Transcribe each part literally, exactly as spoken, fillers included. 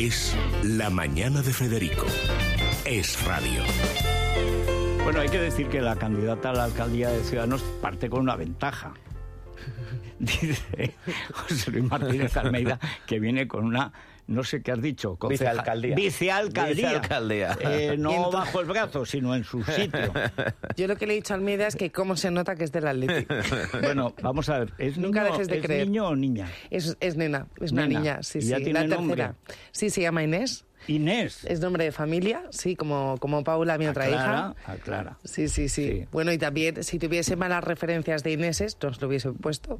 Es La Mañana de Federico. Es radio. Bueno, hay que decir que la candidata a la alcaldía de Ciudadanos parte con una ventaja. Dice José Luis Martínez Almeida que viene con una, no sé qué has dicho, conceja, vicealcaldía. Vicealcaldía. Vicealcaldía. Eh, no bajo el brazo, sino en su sitio. Yo lo que le he dicho a Almeida es que cómo se nota que es del Atlético. Bueno, vamos a ver, ¿es, Nunca niño, dejes de ¿es creer. niño o niña? Es, es nena, es una Nena. niña, sí, ¿Y sí, ya tiene la tercera. nombre? Sí, se llama Inés. Inés. Es nombre de familia, sí, como, como Paula, mi otra Aclara, hija. aclara. Sí, sí, sí, Sí. Bueno, y también, si tuviese malas referencias de Ineses, nos lo hubiese puesto.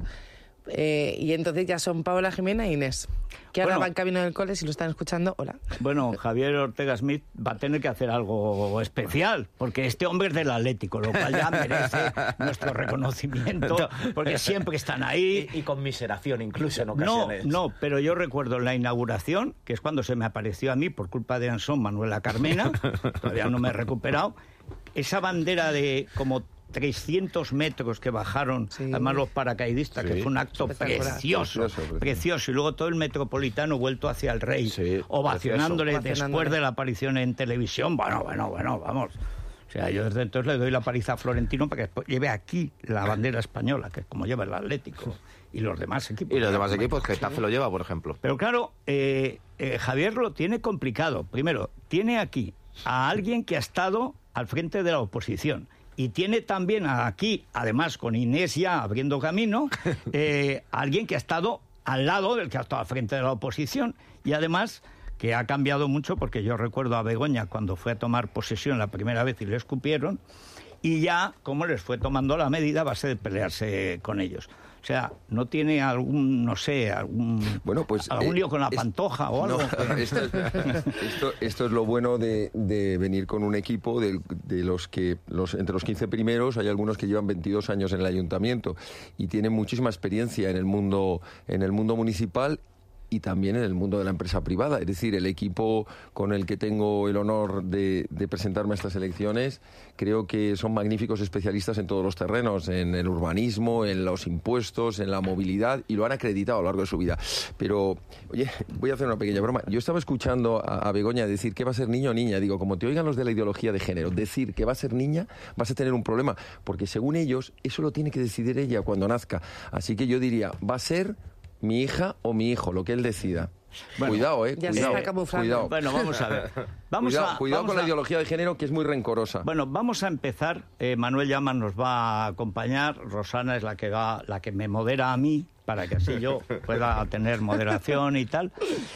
Eh, y entonces ya son Paula, Jimena e Inés. Que ahora Bueno. van camino del cole, si lo están escuchando, hola. Bueno, Javier Ortega Smith va a tener que hacer algo especial, porque este hombre es del Atlético, lo cual ya merece nuestro reconocimiento, porque siempre están ahí. Y, y conmiseración incluso en No, ocasiones. no, pero yo recuerdo la inauguración, que es cuando se me apareció a mí por culpa de Ansón Manuela Carmena, todavía no me he recuperado, esa bandera de como trescientos metros que bajaron, Sí. además los paracaidistas, Sí. que fue un acto Espectacular. precioso, Precioso, precioso. precioso, y luego todo el metropolitano vuelto hacia el rey, Sí, ovacionándole precioso. después Ovacionándole. de la aparición en televisión. Bueno, bueno, bueno, vamos. O sea, yo desde entonces le doy la paliza a Florentino para que después lleve aquí la bandera española, que es como lleva el Atlético y los demás equipos. Y los demás equipos, Getafe lo lleva, por ejemplo. Pero claro, eh, eh, Javier lo tiene complicado. Primero, tiene aquí a alguien que ha estado al frente de la oposición. Y tiene también aquí, además con Inés ya abriendo camino, eh, a alguien que ha estado al lado del que ha estado al frente de la oposición. Y además que ha cambiado mucho, porque yo recuerdo a Begoña cuando fue a tomar posesión la primera vez y le escupieron, y ya como les fue tomando la medida a base de pelearse con ellos. O sea, ¿no tiene algún, no sé, algún, Bueno, pues, algún eh, lío con la es- pantoja o algo? No, esto, es, esto, esto es lo bueno de, de venir con un equipo de, de los que, los, entre los quince primeros, hay algunos que llevan veintidós años en el ayuntamiento y tienen muchísima experiencia en el mundo, en el mundo municipal y también en el mundo de la empresa privada. Es decir, el equipo con el que tengo el honor de, de presentarme a estas elecciones, creo que son magníficos especialistas en todos los terrenos, en el urbanismo, en los impuestos, en la movilidad, y lo han acreditado a lo largo de su vida. Pero, oye, voy a hacer una pequeña broma. Yo estaba escuchando a, a Begoña decir que va a ser niño o niña. Digo, como te oigan los de la ideología de género, decir que va a ser niña, vas a tener un problema, porque según ellos, eso lo tiene que decidir ella cuando nazca. Así que yo diría, va a ser mi hija o mi hijo, lo que él decida. Bueno, cuidado, eh. ya se cuidado, está camuflando. cuidado. Bueno, vamos a ver. Vamos cuidado a, cuidado vamos con la a- ideología de género, que es muy rencorosa. Bueno, vamos a empezar. Eh, Manuel Llamas nos va a acompañar. Rosana es la que va, la que me modera a mí, para que así yo pueda tener moderación y tal.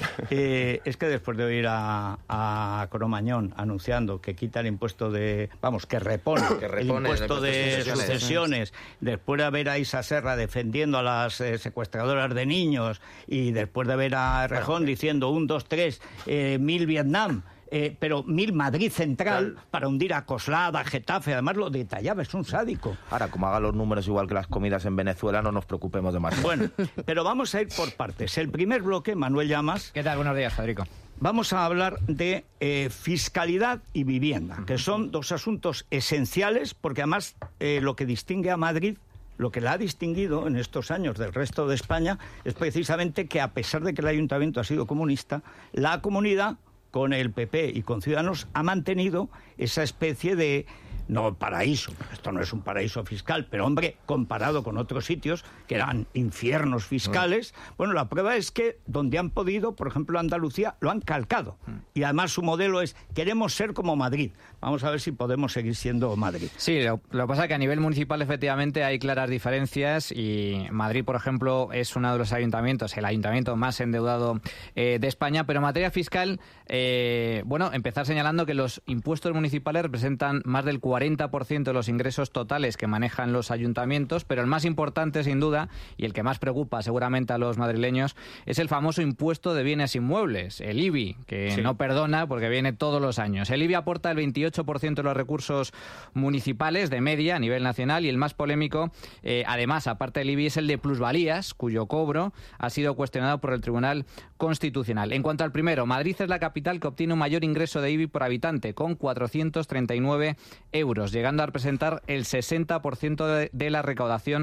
Eh, es que después de oír a, a Cromañón anunciando que quita el impuesto de... Vamos, que repone, Que el repone el impuesto impuesto de de sucesiones. sucesiones, después de ver a Isa Serra defendiendo a las eh, secuestradoras de niños y después de ver a Rejón diciendo un, dos, tres, eh, mil Vietnam... Eh, pero mil Madrid Central Claro. para hundir a Coslada, a Getafe, además lo detallaba, es un sádico. Ahora, como haga los números igual que las comidas en Venezuela, no nos preocupemos demasiado. Bueno, pero vamos a ir por partes. El primer bloque, Manuel Llamas, ¿Qué tal? Buenos días, Federico. vamos a hablar de eh, fiscalidad y vivienda, que son dos asuntos esenciales, porque además eh, lo que distingue a Madrid, lo que la ha distinguido en estos años del resto de España, es precisamente que a pesar de que el ayuntamiento ha sido comunista, la comunidad, con el P P y con Ciudadanos, ha mantenido esa especie de, no paraíso, esto no es un paraíso fiscal, pero hombre, comparado con otros sitios que eran infiernos fiscales, bueno, la prueba es que donde han podido, por ejemplo Andalucía, lo han calcado. Y además su modelo es, queremos ser como Madrid. Vamos a ver si podemos seguir siendo Madrid. Sí, lo, lo que pasa es que a nivel municipal efectivamente hay claras diferencias y Madrid, por ejemplo, es uno de los ayuntamientos, el ayuntamiento más endeudado eh, de España, pero en materia fiscal, eh, bueno, empezar señalando que los impuestos municipales representan más del cuarenta por ciento de los ingresos totales que manejan los ayuntamientos, pero el más importante, sin duda, y el que más preocupa seguramente a los madrileños, es el famoso impuesto de bienes inmuebles, el I B I, que Sí. no perdona porque viene todos los años. El I B I aporta el veintiocho por ciento de los recursos municipales de media a nivel nacional y el más polémico, eh, además, aparte del I B I, es el de plusvalías, cuyo cobro ha sido cuestionado por el Tribunal Constitucional. En cuanto al primero, Madrid es la capital que obtiene un mayor ingreso de I B I por habitante, con cuatrocientos treinta y nueve euros, llegando a representar el sesenta por ciento de, de la recaudación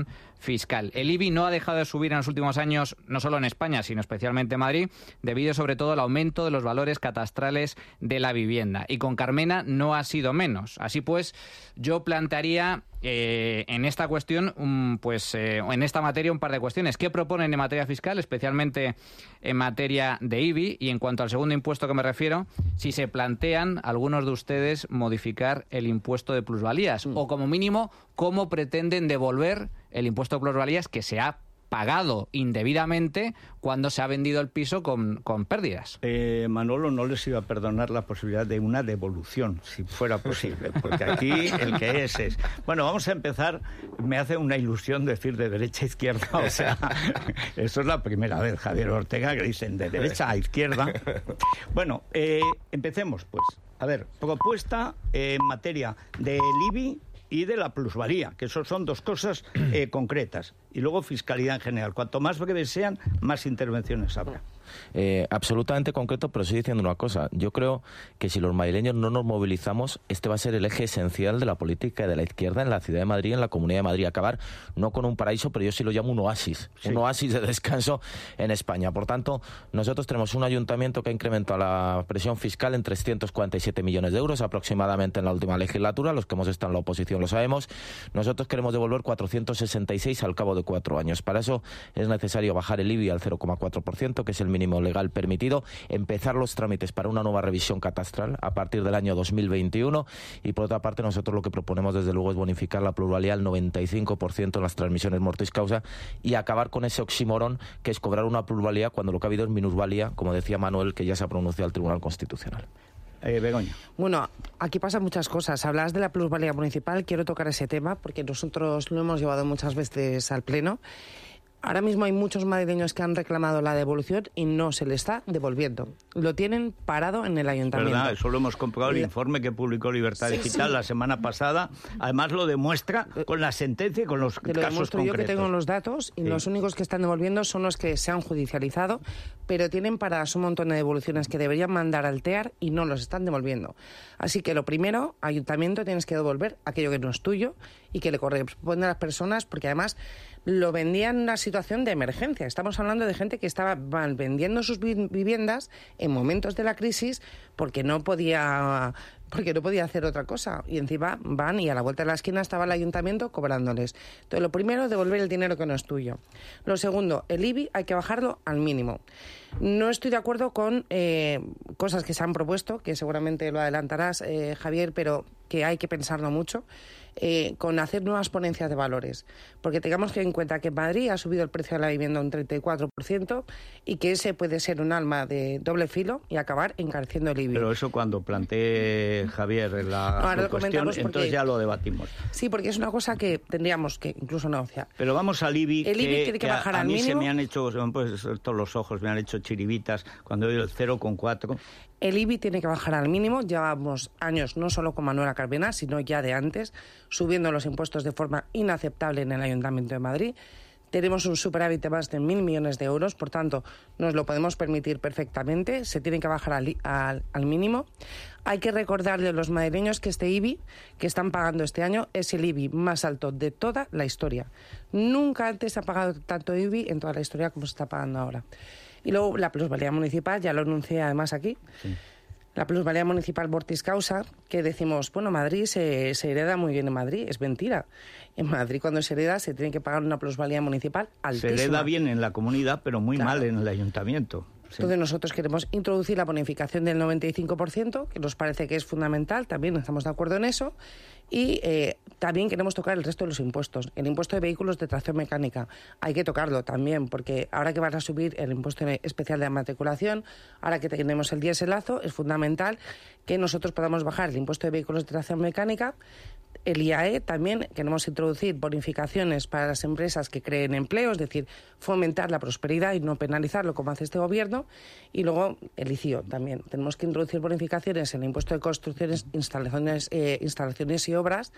fiscal. El I B I no ha dejado de subir en los últimos años, no solo en España, sino especialmente en Madrid, debido sobre todo al aumento de los valores catastrales de la vivienda. Y con Carmena no ha sido menos. Así pues, yo plantearía eh, en esta cuestión, um, pues eh, en esta materia, un par de cuestiones. ¿Qué proponen en materia fiscal, especialmente en materia de I B I? Y en cuanto al segundo impuesto que me refiero, si se plantean algunos de ustedes modificar el impuesto de plusvalías, mm. o como mínimo, cómo pretenden devolver el impuesto de plusvalías que se ha pagado indebidamente cuando se ha vendido el piso con, con pérdidas. Eh, Manolo, no les iba a perdonar la posibilidad de una devolución, si fuera posible, porque aquí el que es es... Bueno, vamos a empezar, me hace una ilusión decir de derecha a izquierda, o sea, eso es la primera vez, Javier Ortega, que dicen de derecha a izquierda. Bueno, eh, empecemos, pues. A ver, propuesta eh, en materia del I B I y de la plusvalía, que eso son dos cosas eh, concretas. Y luego fiscalidad en general. Cuanto más breves sean, más intervenciones habrá. Eh, absolutamente concreto, pero estoy diciendo una cosa. Yo creo que si los madrileños no nos movilizamos, este va a ser el eje esencial de la política de la izquierda en la Ciudad de Madrid, en la Comunidad de Madrid. Acabar no con un paraíso, pero yo sí lo llamo un oasis. Sí. Un oasis de descanso en España. Por tanto, nosotros tenemos un ayuntamiento que ha incrementado la presión fiscal en trescientos cuarenta y siete millones de euros aproximadamente en la última legislatura. Los que hemos estado en la oposición lo sabemos. Nosotros queremos devolver cuatrocientos sesenta y seis al cabo de cuatro años. Para eso es necesario bajar el I B I al cero coma cuatro por ciento, que es el mínimo legal permitido, empezar los trámites para una nueva revisión catastral a partir del año dos mil veintiuno y, por otra parte, nosotros lo que proponemos desde luego es bonificar la plusvalía al noventa y cinco por ciento en las transmisiones mortis causa y acabar con ese oxímoron que es cobrar una plusvalía cuando lo que ha habido es minusvalía, como decía Manuel, que ya se ha pronunciado el Tribunal Constitucional. Eh, Begoña. Bueno, aquí pasan muchas cosas. Hablas de la plusvalía municipal, quiero tocar ese tema porque nosotros lo hemos llevado muchas veces al Pleno. Ahora mismo hay muchos madrileños que han reclamado la devolución y no se les está devolviendo. Lo tienen parado en el ayuntamiento. ¿Verdad? Eso lo hemos comprobado. El la... informe que publicó Libertad sí, Digital sí. la semana pasada. Además lo demuestra con la sentencia y con los Te lo casos demuestro concretos. Yo que tengo los datos y sí. los únicos que están devolviendo son los que se han judicializado, pero tienen paradas un montón de devoluciones que deberían mandar al T E A R y no los están devolviendo. Así que lo primero, ayuntamiento, tienes que devolver aquello que no es tuyo y que le corresponde a las personas, porque además lo vendían en una situación de emergencia. Estamos hablando de gente que estaba vendiendo sus viviendas en momentos de la crisis porque no podía porque no podía hacer otra cosa. Y encima van y a la vuelta de la esquina estaba el ayuntamiento cobrándoles. Entonces, lo primero, devolver el dinero que no es tuyo. Lo segundo, el I B I hay que bajarlo al mínimo. No estoy de acuerdo con eh, cosas que se han propuesto, que seguramente lo adelantarás, eh, Javier, pero que hay que pensarlo mucho. Eh, con hacer nuevas ponencias de valores, porque tengamos que en cuenta que en Madrid ha subido el precio de la vivienda un treinta y cuatro por ciento y que ese puede ser un arma de doble filo y acabar encareciendo el I B I. Pero eso cuando plantee Javier la no, cuestión, porque, entonces ya lo debatimos. Sí, porque es una cosa que tendríamos que incluso negociar. Pero vamos al I B I. El I B I tiene que, que bajar a, al mí mínimo. Se me han hecho, pues, todos los ojos me han hecho chiribitas cuando he oído el cero coma cuatro. El I B I tiene que bajar al mínimo. Llevamos años, no solo con Manuela Carmena, sino ya de antes, subiendo los impuestos de forma inaceptable en el Ayuntamiento de Madrid. Tenemos un superávit de más de mil millones de euros, por tanto, nos lo podemos permitir perfectamente. Se tiene que bajar al, al, al mínimo. Hay que recordarle a los madrileños que este I B I que están pagando este año es el I B I más alto de toda la historia. Nunca antes se ha pagado tanto I B I en toda la historia como se está pagando ahora. Y luego la plusvalía municipal, ya lo anuncié además aquí, sí. La plusvalía municipal mortis causa, que decimos, bueno, Madrid se, se hereda muy bien en Madrid, es mentira. En Madrid cuando se hereda se tiene que pagar una plusvalía municipal altísima. Se hereda bien en la comunidad, pero muy claro. mal en el ayuntamiento. Sí. Entonces nosotros queremos introducir la bonificación del noventa y cinco por ciento, que nos parece que es fundamental, también estamos de acuerdo en eso. Y eh, también queremos tocar el resto de los impuestos. El impuesto de vehículos de tracción mecánica hay que tocarlo también, porque ahora que van a subir el impuesto especial de matriculación, ahora que tenemos el dieselazo, es fundamental que nosotros podamos bajar el impuesto de vehículos de tracción mecánica. El I A E también queremos introducir bonificaciones para las empresas que creen empleo, es decir, fomentar la prosperidad y no penalizarlo como hace este gobierno. Y luego el I C I O también. Tenemos que introducir bonificaciones en el impuesto de construcciones, instalaciones, eh, instalaciones y obras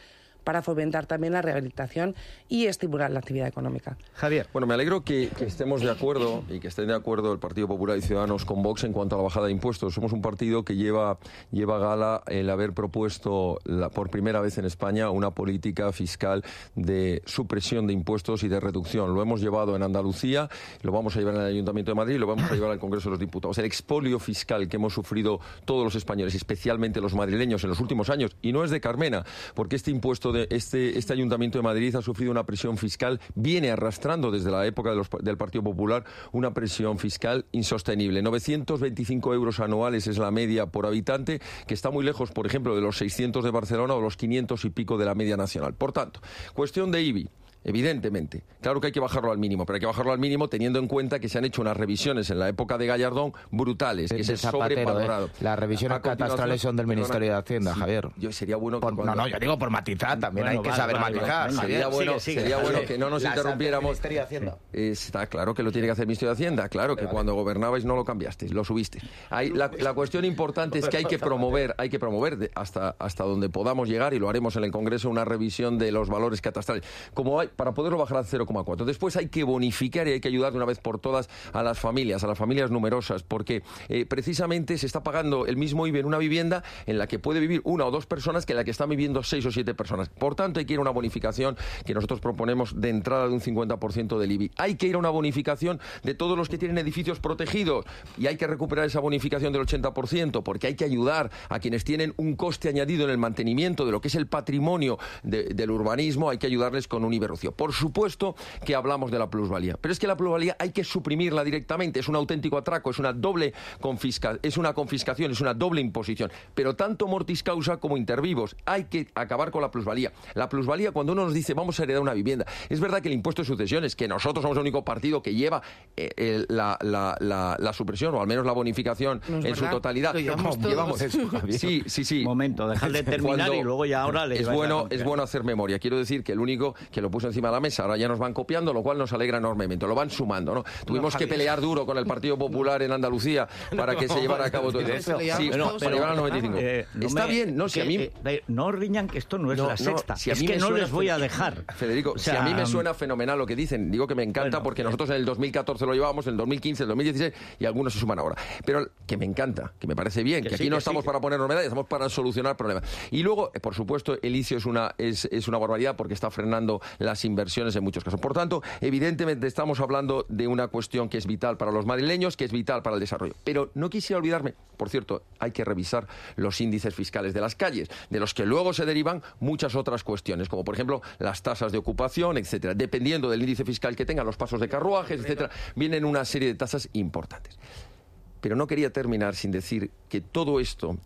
para fomentar también la rehabilitación y estimular la actividad económica. Javier. Bueno, me alegro que, que estemos de acuerdo y que estén de acuerdo el Partido Popular y Ciudadanos con Vox en cuanto a la bajada de impuestos. Somos un partido que lleva, lleva gala el haber propuesto la, por primera vez en España una política fiscal de supresión de impuestos y de reducción. Lo hemos llevado en Andalucía, lo vamos a llevar en el Ayuntamiento de Madrid y lo vamos a llevar al Congreso de los Diputados. El expolio fiscal que hemos sufrido todos los españoles, especialmente los madrileños, en los últimos años, y no es de Carmena, porque este impuesto de este, este Ayuntamiento de Madrid ha sufrido una presión fiscal, viene arrastrando desde la época de los, del Partido Popular una presión fiscal insostenible. novecientos veinticinco euros anuales es la media por habitante, que está muy lejos, por ejemplo, de los seiscientos de Barcelona o los quinientos y pico de la media nacional. Por tanto, cuestión de I B I. Evidentemente, claro que hay que bajarlo al mínimo, pero hay que bajarlo al mínimo teniendo en cuenta que se han hecho unas revisiones en la época de Gallardón brutales, que se sobrevalorado. ¿eh? Las revisiones catastrales son del Ministerio de Hacienda, sí, Javier. Yo sería bueno que por, cuando... No, no, yo digo por matizar, también bueno, hay que vale, saber vale, matizar. vale, Sería bueno, sigue, sigue, sería sigue. bueno que no nos Las interrumpiéramos. Ministerio de Hacienda. Está claro que lo tiene que hacer el Ministerio de Hacienda, claro que vale. Cuando gobernabais no lo cambiasteis, lo subisteis. Hay, la, la cuestión importante es que hay que promover, hay que promover de, hasta, hasta donde podamos llegar, y lo haremos en el Congreso, una revisión de los valores catastrales. Como hay, para poderlo bajar a cero coma cuatro. Después hay que bonificar y hay que ayudar de una vez por todas a las familias, a las familias numerosas, porque eh, precisamente se está pagando el mismo I B I en una vivienda en la que puede vivir una o dos personas que en la que están viviendo seis o siete personas. Por tanto, hay que ir a una bonificación que nosotros proponemos de entrada de un cincuenta por ciento del I B I. Hay que ir a una bonificación de todos los que tienen edificios protegidos y hay que recuperar esa bonificación del ochenta por ciento, porque hay que ayudar a quienes tienen un coste añadido en el mantenimiento de lo que es el patrimonio de, del urbanismo, hay que ayudarles con un I B I reducido. Por supuesto que hablamos de la plusvalía, pero es que la plusvalía hay que suprimirla directamente, es un auténtico atraco, es una doble confisca, es una confiscación, es una doble imposición, pero tanto mortis causa como intervivos, hay que acabar con la plusvalía. La plusvalía, cuando uno nos dice vamos a heredar una vivienda, es verdad que el impuesto de sucesiones, que nosotros somos el único partido que lleva eh, eh, la, la, la, la supresión o al menos la bonificación no en verdad. Su totalidad. Lo llevamos no, llevamos eso, sí, sí, sí. Momento, dejad de terminar cuando y luego ya ahora le es bueno, es bueno hacer memoria. Quiero decir que el único que lo puso encima de la mesa, ahora ya nos van copiando, lo cual nos alegra enormemente, lo van sumando, ¿no? Tuvimos no, que pelear duro con el Partido Popular en Andalucía para no, que se llevara a cabo todo eso. Sí, pero, para llevar al noventa y cinco. Eh, no Está me, bien, no, si que, a mí... Eh, no riñan que esto no es no, la sexta, no, si a es mí que no les voy a fe... dejar. Federico, o sea, si a mí me suena fenomenal lo que dicen, digo que me encanta bueno, porque eh, nosotros en el dos mil catorce lo llevábamos, en el dos mil quince, en el dos mil dieciséis y algunos se suman ahora. Pero que me encanta, que me parece bien, que, que sí, aquí no que estamos sí. para ponernos medallas, estamos para solucionar problemas. Y luego, por supuesto, el I C I O es una, es, es una barbaridad porque está frenando las inversiones en muchos casos. Por tanto, evidentemente estamos hablando de una cuestión que es vital para los madrileños, que es vital para el desarrollo. Pero no quisiera olvidarme, por cierto, hay que revisar los índices fiscales de las calles, de los que luego se derivan muchas otras cuestiones, como por ejemplo las tasas de ocupación, etcétera. Dependiendo del índice fiscal que tengan, los pasos de carruajes, etcétera, vienen una serie de tasas importantes. Pero no quería terminar sin decir que todo esto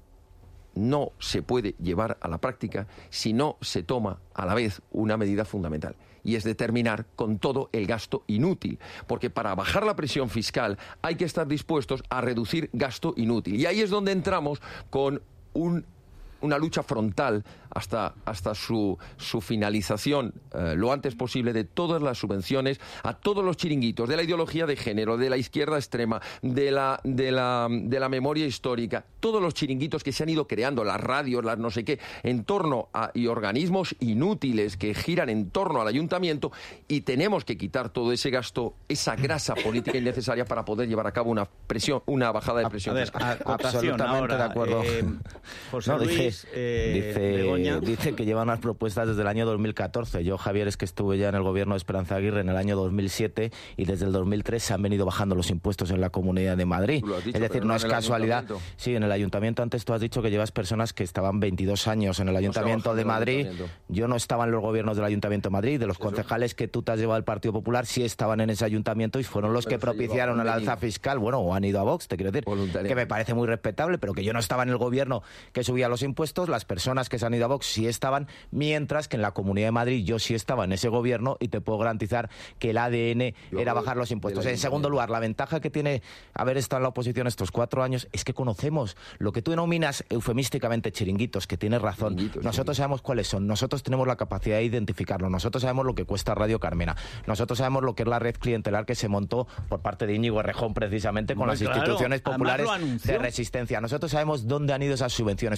no se puede llevar a la práctica si no se toma a la vez una medida fundamental, y es determinar con todo el gasto inútil, porque para bajar la presión fiscal hay que estar dispuestos a reducir gasto inútil, y ahí es donde entramos con un una lucha frontal hasta, hasta su, su finalización eh, lo antes posible de todas las subvenciones a todos los chiringuitos de la ideología de género, de la izquierda extrema, de la, de la, de la memoria histórica, todos los chiringuitos que se han ido creando, las radios, las no sé qué, en torno a y organismos inútiles que giran en torno al ayuntamiento, y tenemos que quitar todo ese gasto, esa grasa política innecesaria para poder llevar a cabo una presión, una bajada de presión. A ver, absolutamente ahora, de acuerdo. Eh, José no, Luis, dije, eh, dice, dice que lleva unas propuestas desde el año dos mil catorce. Yo, Javier, es que estuve ya en el gobierno de Esperanza Aguirre en el año dos mil siete y desde el dos mil tres se han venido bajando los impuestos en la Comunidad de Madrid. Dicho, es decir, no es casualidad. Sí, en el ayuntamiento, antes tú has dicho que llevas personas que estaban veintidós años en el Ayuntamiento no de Madrid. Yo no estaba en los gobiernos del Ayuntamiento de Madrid. De los ¿Eso? concejales que tú te has llevado al Partido Popular sí estaban en ese ayuntamiento y fueron los pero que propiciaron el alza fiscal. Bueno, o han ido a Vox, te quiero decir. Que me parece muy respetable, pero que yo no estaba en el gobierno que subía los impuestos. Las personas que se han ido a Vox sí estaban, mientras que en la Comunidad de Madrid yo sí estaba en ese gobierno y te puedo garantizar que el A D N yo era bajar los impuestos. En segundo lugar, la ventaja que tiene haber estado en la oposición estos cuatro años es que conocemos lo que tú denominas eufemísticamente chiringuitos, que tienes razón. Nosotros sabemos cuáles son, nosotros tenemos la capacidad de identificarlo, nosotros sabemos lo que cuesta Radio Carmena, nosotros sabemos lo que es la red clientelar que se montó por parte de Íñigo Errejón precisamente con Muy las claro. instituciones populares de resistencia. Nosotros sabemos dónde han ido esas subvenciones. Por ejemplo,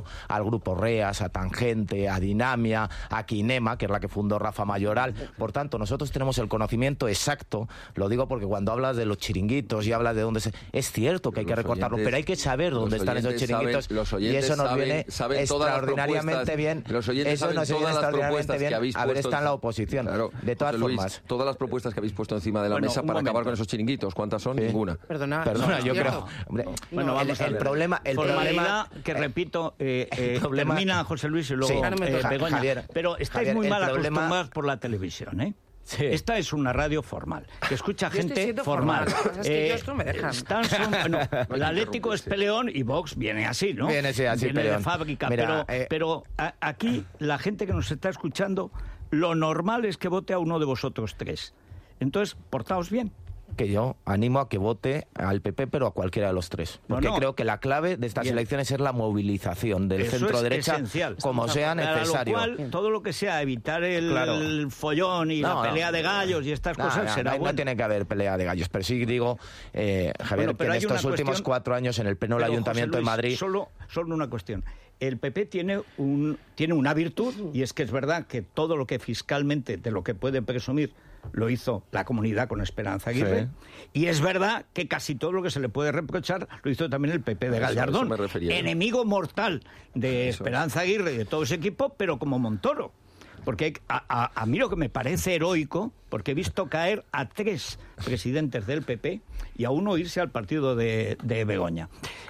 refiriendo al grupo REAS, a Tangente, a Dinamia, a Kinema, que es la que fundó Rafa Mayoral. Por tanto, nosotros tenemos el conocimiento exacto, lo digo porque cuando hablas de los chiringuitos y hablas de dónde se... Es cierto que hay que recortarlo, pero hay que saber dónde están esos chiringuitos, saben, y eso nos saben, viene saben extraordinariamente bien. Los oyentes eso saben nos viene todas las propuestas bien que habéis haber puesto estado en la oposición. Claro, de todas José Luis, formas. todas las propuestas que habéis puesto encima de la bueno, mesa para momento. acabar con esos chiringuitos, ¿cuántas son? Sí. Ninguna. Perdona, Perdona, no, yo no, creo... no. Hombre, Bueno, el, vamos a el ver. problema... El Formalidad, problema que repito, eh, eh, problema- termina José Luis y luego Sí, eh, Ja- Begoña. Javier, pero estáis Javier, muy el mal problema- acostumbrados por la televisión, ¿eh? Sí. Esta es una radio formal, que escucha Yo estoy gente siendo formal. formal, lo que pasa es que ellos no me dejan. están son- no, el Atlético es peleón y Vox viene así, ¿no? Viene, sí, así, Viene de peleón. fábrica. Mira, pero eh, pero a- aquí la gente que nos está escuchando, lo normal es que vote a uno de vosotros tres. Entonces, portaos bien. que yo animo a que vote al P P, pero a cualquiera de los tres. Porque No, no. creo que la clave de estas Bien. elecciones es la movilización del Eso centro-derecha, es esencial. como sea Para necesario. lo cual, todo lo que sea evitar el, Claro. el follón y No, la pelea no. de gallos y estas No, cosas no, será no, bueno. no tiene que haber pelea de gallos, pero sí digo, eh, Javier, Bueno, pero que en hay una estos últimos cuestión- cuatro años en el pleno del Pero, Ayuntamiento José de Luis, Madrid... Solo, solo una cuestión. El P P tiene, un, tiene una virtud, y es que es verdad que todo lo que fiscalmente, de lo que puede presumir, lo hizo la comunidad con Esperanza Aguirre. Sí. Y es verdad que casi todo lo que se le puede reprochar lo hizo también el P P de A eso- a eso Gallardón. me refería yo. Enemigo mortal de Eso. Esperanza Aguirre y de todo ese equipo, pero como Montoro. Porque hay- a, a- a mí lo que me parece heroico, porque he visto caer a tres presidentes del P P y a uno irse al partido de, de Begoña,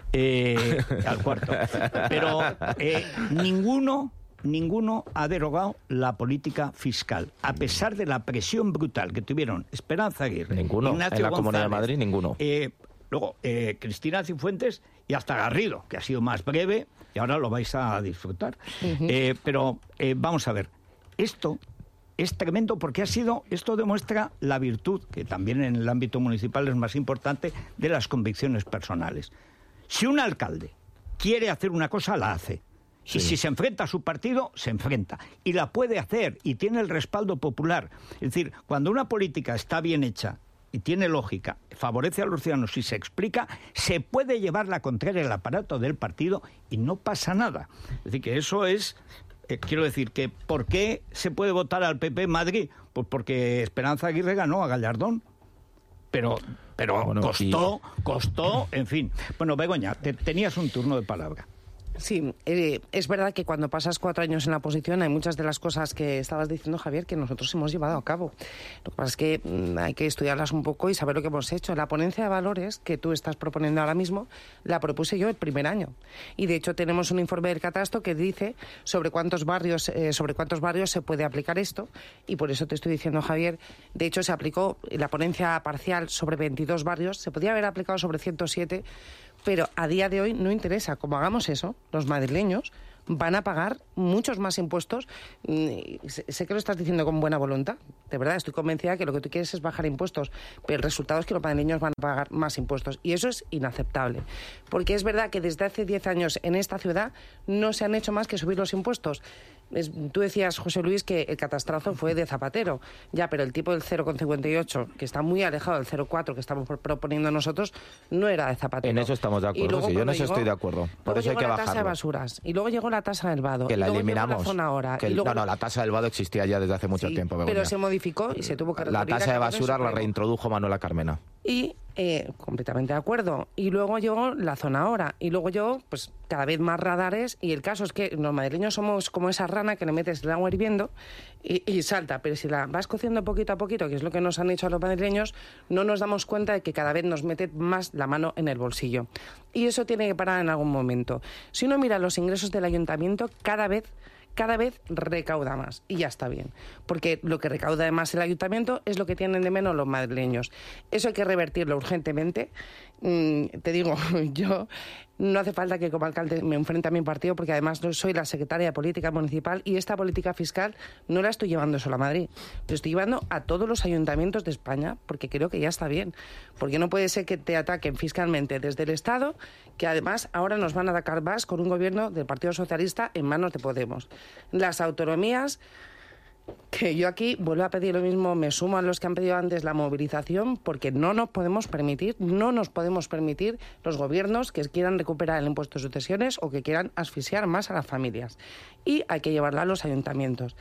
eh, al cuarto. Pero eh, ninguno, ninguno ha derogado la política fiscal, a pesar de la presión brutal que tuvieron Esperanza Aguirre, Ninguno. Ignacio En la Comunidad de González, Madrid, ninguno. eh, luego, eh, Cristina Cifuentes y hasta Garrido, que ha sido más breve y ahora lo vais a disfrutar. Eh, pero eh, vamos a ver, esto es tremendo porque ha sido, esto demuestra la virtud, que también en el ámbito municipal es más importante, de las convicciones personales. Si un alcalde quiere hacer una cosa, la hace. Sí. Y si se enfrenta a su partido, se enfrenta. Y la puede hacer y tiene el respaldo popular. Es decir, cuando una política está bien hecha y tiene lógica, favorece a los ciudadanos y se explica, se puede llevar la contraria al aparato del partido y no pasa nada. Es decir, que eso es... Eh, quiero decir que ¿por qué se puede votar al P P en Madrid? Pues porque Esperanza Aguirre ganó a Gallardón. Pero, pero Bueno, costó, costó, en fin. Bueno, Begoña, te- tenías un turno de palabra. Sí, eh, es verdad que cuando pasas cuatro años en la oposición hay muchas de las cosas que estabas diciendo, Javier, que nosotros hemos llevado a cabo. Lo que pasa es que mm, hay que estudiarlas un poco y saber lo que hemos hecho. La ponencia de valores que tú estás proponiendo ahora mismo la propuse yo el primer año. Y de hecho tenemos un informe del Catastro que dice sobre cuántos barrios, eh, sobre cuántos barrios se puede aplicar esto. Y por eso te estoy diciendo, Javier, de hecho se aplicó la ponencia parcial sobre veintidós barrios, se podía haber aplicado sobre ciento siete, pero a día de hoy no interesa. Como hagamos eso, los madrileños van a pagar muchos más impuestos. Mm, Sé sé que lo estás diciendo con buena voluntad. De verdad, estoy convencida que lo que tú quieres es bajar impuestos. Pero el resultado es que los madrileños van a pagar más impuestos. Y eso es inaceptable. Porque es verdad que desde hace diez años en esta ciudad no se han hecho más que subir los impuestos. Es- tú decías, José Luis, que el catastrazo fue de Zapatero. Ya, pero el tipo del cero coma cincuenta y ocho, que está muy alejado del cero coma cuatro que estamos pro- proponiendo nosotros, no era de Zapatero. En eso estamos de Y acuerdo, luego sí, yo en cuando eso estoy de acuerdo. Por luego eso hay llegó que la tasa de bajarlo. basuras, y luego llegó la tasa del vado, Que y la luego llegó eliminamos. la zona hora. Que y el- luego... no, no, la tasa del vado existía ya desde hace mucho Sí, tiempo, pero Begoña. se modificó y se tuvo que La recurrir tasa a de Cabildo basura la Supremo. reintrodujo Manuela Carmena. Y eh, completamente de acuerdo. Y luego llegó la zona hora. Y luego llegó, pues, cada vez más radares. Y el caso es que los madrileños somos como esa rana que le metes el agua hirviendo y, y salta. Pero si la vas cociendo poquito a poquito, que es lo que nos han hecho a los madrileños, no nos damos cuenta de que cada vez nos mete más la mano en el bolsillo. Y eso tiene que parar en algún momento. Si uno mira los ingresos del ayuntamiento, cada vez... cada vez recauda más y ya está bien, porque lo que recauda además el ayuntamiento es lo que tienen de menos los madrileños. Eso hay que revertirlo urgentemente. Mm, te digo, yo no hace falta que como alcalde me enfrente a mi partido, porque además no soy la secretaria de Política Municipal y esta política fiscal no la estoy llevando solo a Madrid, la estoy llevando a todos los ayuntamientos de España, porque creo que ya está bien, porque no puede ser que te ataquen fiscalmente desde el Estado, que además ahora nos van a atacar más con un gobierno del Partido Socialista en manos de Podemos. Las autonomías, Que yo aquí vuelvo a pedir lo mismo, me sumo a los que han pedido antes la movilización, porque no nos podemos permitir, no nos podemos permitir los gobiernos que quieran recuperar el impuesto de sucesiones o que quieran asfixiar más a las familias. Y hay que llevarla a los ayuntamientos.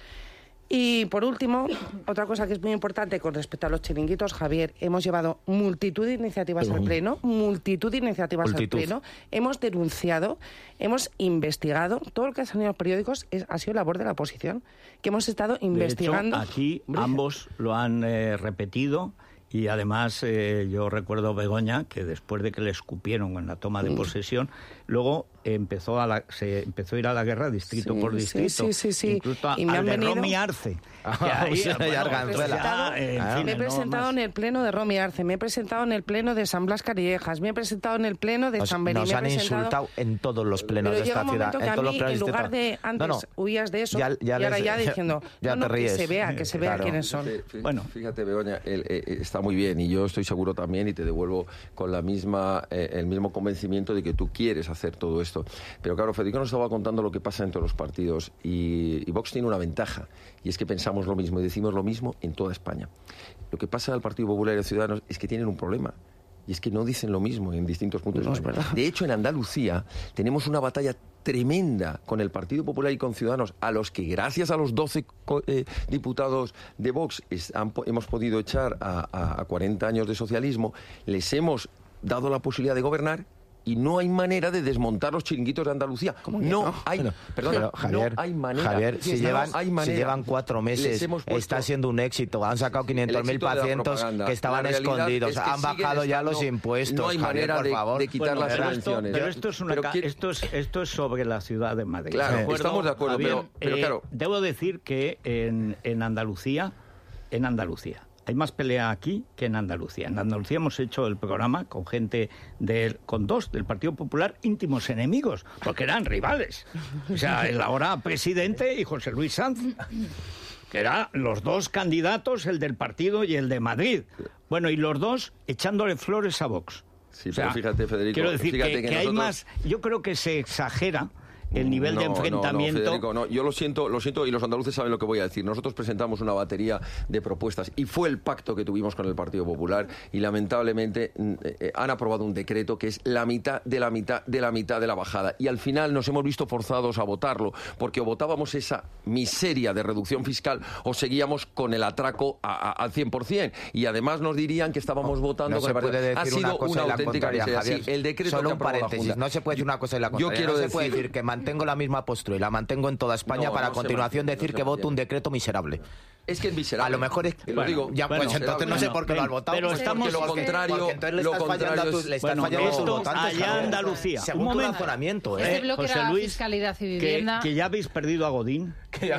Y por último, otra cosa que es muy importante con respecto a los chiringuitos, Javier, hemos llevado multitud de iniciativas al Pleno, multitud de iniciativas multitud. al Pleno, hemos denunciado, hemos investigado, todo lo que ha salido en los periódicos es, ha sido labor de la oposición, que hemos estado investigando. De hecho, aquí ambos lo han eh, repetido. Y además, eh, yo recuerdo Begoña, que después de que le escupieron en la toma de posesión, luego empezó a la, se empezó a ir a la guerra distrito sí, por distrito. Sí, sí, sí. sí. Incluso a, y me al han de venido... Romy Arce. Ah, que ahí, o sea, bueno, Arganzuela. ya, eh, en Ah, fin, me he presentado no en el pleno de Romy Arce, me he presentado en el pleno de San Blas Callejas, me he presentado en el pleno de Nos, San Benín. nos me he han presentado... insultado en todos los plenos Pero de esta ciudad. Que en a todos mí, los plenos en lugar de de antes no, no. huías de eso, ya, ya y ahora les, ya diciendo, ya no, te no, ríes. que se vea, que se vea Claro. quiénes son. Fíjate, Bueno. fíjate, Begoña, el, eh, está muy bien y yo estoy seguro también y te devuelvo con la misma, eh, el mismo convencimiento de que tú quieres hacer todo esto. Pero claro, Federico nos estaba contando lo que pasa entre los partidos y, y Vox tiene una ventaja y es que pensamos lo mismo y decimos lo mismo en toda España. Lo que pasa al Partido Popular y a los Ciudadanos es que tienen un problema. Y es que no dicen lo mismo en distintos puntos no de España. De hecho, en Andalucía tenemos una batalla tremenda con el Partido Popular y con Ciudadanos, a los que gracias a los doce eh, diputados de Vox es, han, hemos podido echar a, a, a cuarenta años de socialismo, les hemos dado la posibilidad de gobernar. Y no hay manera de desmontar los chiringuitos de Andalucía. No, no hay, pero, perdona, pero, Javier, no hay manera. Javier, si, no llevan, hay manera. si llevan cuatro meses, puesto, está siendo un éxito. Han sacado quinientos mil pacientes que estaban escondidos. Es que han bajado ya los impuestos. No hay Javier, manera por de, favor. de quitar Bueno, las pero subvenciones. Esto, pero esto es, una, pero ca- esto, es, esto es sobre la ciudad de Madrid. Claro, ¿De acuerdo, estamos de acuerdo, Javier? pero, pero eh, claro. Debo decir que en, en Andalucía, en Andalucía, hay más pelea aquí que en Andalucía. En Andalucía hemos hecho el programa con gente, de, con dos del Partido Popular, íntimos enemigos, porque eran rivales. O sea, el ahora presidente y José Luis Sanz, que eran los dos candidatos, el del partido y el de Madrid. Bueno, y los dos echándole flores a Vox. Sí, O sea, pero fíjate, Federico. Quiero decir fíjate que, que, que hay nosotros... más... Yo creo que se exagera el nivel no, de enfrentamiento. No, no, Federico, no. Yo lo siento, lo siento y los andaluces saben lo que voy a decir. Nosotros presentamos una batería de propuestas y fue el pacto que tuvimos con el Partido Popular y lamentablemente eh, han aprobado un decreto que es la mitad de la mitad de la mitad de la bajada y al final nos hemos visto forzados a votarlo porque o votábamos esa miseria de reducción fiscal o seguíamos con el atraco a, a, al cien por ciento y además nos dirían que estábamos no, votando no con se el puede decir ha sido una cosa una y la auténtica contraria, miseria. Javier. Sí, el decreto Solo que un aprobó la paréntesis, Junta. no se puede decir una cosa y la contraria. Yo quiero no se decir... puede decir que mantengo la misma postura y la mantengo en toda España No, para no a continuación mantiene, decir no que voto mantiene. un decreto miserable. Es que es miserable. A lo mejor es Te lo bueno, digo. ya, pues bueno, entonces no sé por qué lo has votado. pero pues estamos- porque lo contrario- porque entonces le lo estás fallando a contrario tus, es- le estás Bueno, fallando a tus esto votantes, allá Javier. Andalucía. Según Un tu momento. razonamiento, Este ¿eh? bloque José era Luis, fiscalidad y que, vivienda. que ya habéis perdido a Godín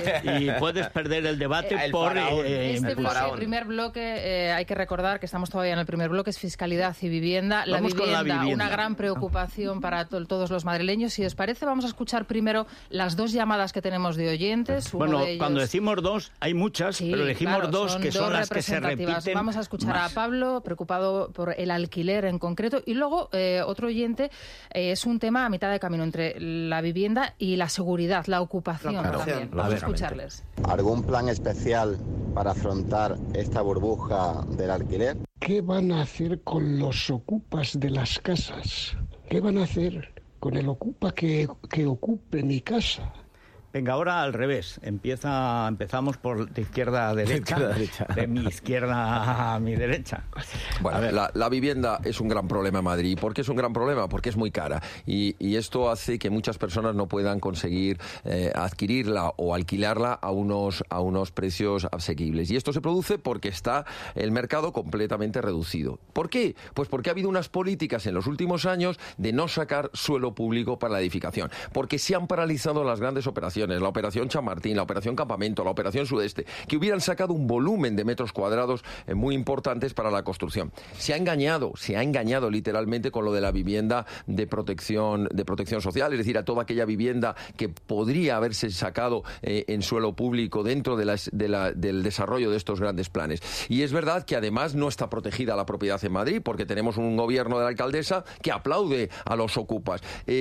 y puedes perder el debate El por... faraón. eh, Este el bloque, faraón. el primer bloque, eh, hay que recordar que estamos todavía en el primer bloque, es fiscalidad y vivienda. La Vamos con vivienda, la vivienda. una gran preocupación para to- todos los madrileños. Si os parece, vamos a escuchar primero las dos llamadas que tenemos de oyentes. Uno Bueno, de ellos- cuando decimos dos, hay muchas, Sí, pero elegimos claro, dos que son dos las que se representativas. repiten. Vamos a escuchar más. a Pablo, preocupado por el alquiler en concreto, y luego eh, otro oyente, eh, es un tema a mitad de camino entre la vivienda y la seguridad, la ocupación Claro, también. Vamos a lógicamente. escucharles. ¿Algún plan especial para afrontar esta burbuja del alquiler? ¿Qué van a hacer con los ocupas de las casas? ¿Qué van a hacer con el ocupa que, que ocupe mi casa? Venga, ahora al revés. Empieza, empezamos por de izquierda a derecha, izquierda a derecha. de mi izquierda a mi derecha. Bueno, A ver. la, la vivienda es un gran problema en Madrid. ¿Por qué es un gran problema? Porque es muy cara. Y, y esto hace que muchas personas no puedan conseguir eh, adquirirla o alquilarla a unos, a unos precios asequibles. Y esto se produce porque está el mercado completamente reducido. ¿Por qué? Pues porque ha habido unas políticas en los últimos años de no sacar suelo público para la edificación. Porque se han paralizado las grandes operaciones. La operación Chamartín, la operación Campamento, la operación Sudeste, que hubieran sacado un volumen de metros cuadrados eh, muy importantes para la construcción. Se ha engañado, se ha engañado literalmente con lo de la vivienda de protección, de protección social, es decir, a toda aquella vivienda que podría haberse sacado eh, en suelo público dentro de las, de la, del desarrollo de estos grandes planes. Y es verdad que además no está protegida la propiedad en Madrid, porque tenemos un gobierno de la alcaldesa que aplaude a los ocupas. Eh,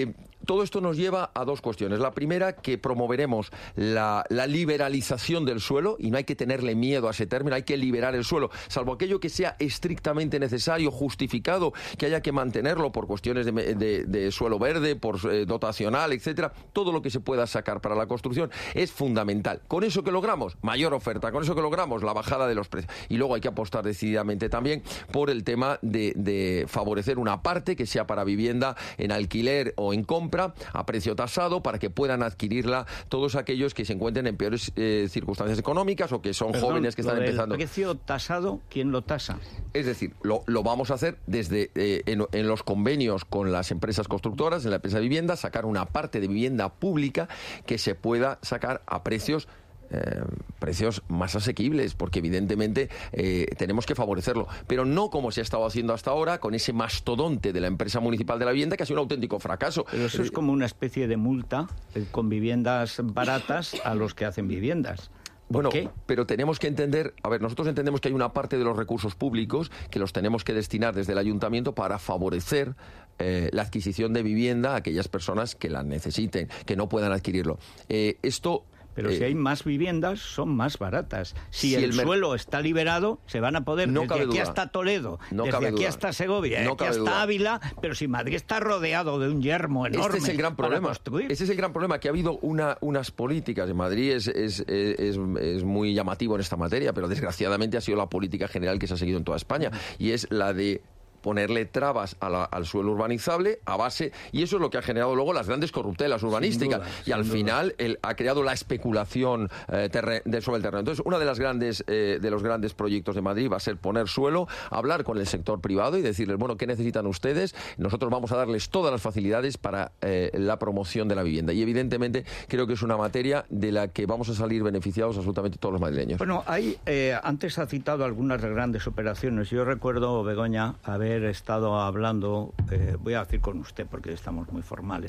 todo esto nos lleva a dos cuestiones. La primera, que promoveremos la, la liberalización del suelo, y no hay que tenerle miedo a ese término, hay que liberar el suelo, salvo aquello que sea estrictamente necesario, justificado, que haya que mantenerlo por cuestiones de, de, de suelo verde, por eh, dotacional, etcétera. Todo lo que se pueda sacar para la construcción es fundamental. Con eso que logramos, mayor oferta, con eso que logramos, la bajada de los precios. Y luego hay que apostar decididamente también por el tema de, de favorecer una parte que sea para vivienda en alquiler o en compra a precio tasado, para que puedan adquirirla todos aquellos que se encuentren en peores eh, circunstancias económicas o que son Perdón, jóvenes que están lo del empezando. ¿Precio tasado? ¿Quién lo tasa? Es decir, lo, lo vamos a hacer desde eh, en, en los convenios con las empresas constructoras, en la empresa de vivienda, sacar una parte de vivienda pública que se pueda sacar a precios Eh, precios más asequibles, porque evidentemente eh, tenemos que favorecerlo, pero no como se ha estado haciendo hasta ahora con ese mastodonte de la empresa municipal de la vivienda, que ha sido un auténtico fracaso. Pero eso es como una especie de multa eh, con viviendas baratas a los que hacen viviendas. Bueno, ¿Qué? pero tenemos que entender, a ver, nosotros entendemos que hay una parte de los recursos públicos que los tenemos que destinar desde el ayuntamiento para favorecer eh, la adquisición de vivienda a aquellas personas que la necesiten, que no puedan adquirirlo. Eh, esto Pero eh, si hay más viviendas, son más baratas. Si, si el, el mer- suelo está liberado, se van a poder, No desde cabe aquí duda. hasta Toledo, No desde cabe aquí duda. hasta Segovia, No aquí cabe hasta duda. Ávila, pero si Madrid está rodeado de un yermo enorme. Este es el gran para problema. construir. Ese es el gran problema, que ha habido una, unas políticas. En Madrid es, es, es, es muy llamativo en esta materia, pero desgraciadamente ha sido la política general que se ha seguido en toda España, y es la de ponerle trabas a la, al suelo urbanizable a base, y eso es lo que ha generado luego las grandes corruptelas urbanísticas, duda, y al sin final el, ha creado la especulación eh, terre, de, sobre el terreno. Entonces, uno de las grandes eh, de los grandes proyectos de Madrid va a ser poner suelo, hablar con el sector privado y decirles, bueno, ¿qué necesitan ustedes? Nosotros vamos a darles todas las facilidades para eh, la promoción de la vivienda, y evidentemente creo que es una materia de la que vamos a salir beneficiados absolutamente todos los madrileños. Bueno, hay, eh, antes ha citado algunas grandes operaciones. Yo recuerdo, Begoña, haber estado hablando, eh, voy a decir con usted porque estamos muy formales,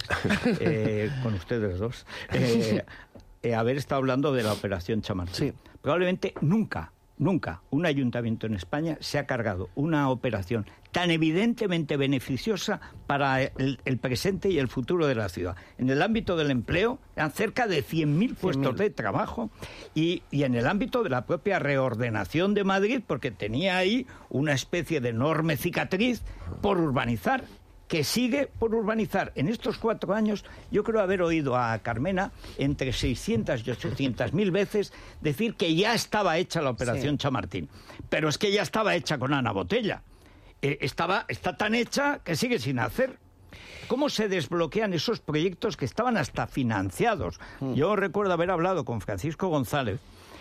eh, con ustedes dos, eh, eh, haber estado hablando de la operación Chamartín. Sí. Probablemente nunca, nunca un ayuntamiento en España se ha cargado una operación tan evidentemente beneficiosa para el, el presente y el futuro de la ciudad. En el ámbito del empleo, eran cerca de cien mil puestos de trabajo, y, y en el ámbito de la propia reordenación de Madrid, porque tenía ahí una especie de enorme cicatriz por urbanizar, que sigue por urbanizar. En estos cuatro años, yo creo haber oído a Carmena entre seiscientas y ochocientas mil veces decir que ya estaba hecha la operación Sí. Chamartín. Pero es que ya estaba hecha con Ana Botella. Eh, estaba, está tan hecha que sigue sin hacer. ¿Cómo se desbloquean esos proyectos que estaban hasta financiados? Mm. Yo recuerdo haber hablado con Francisco González,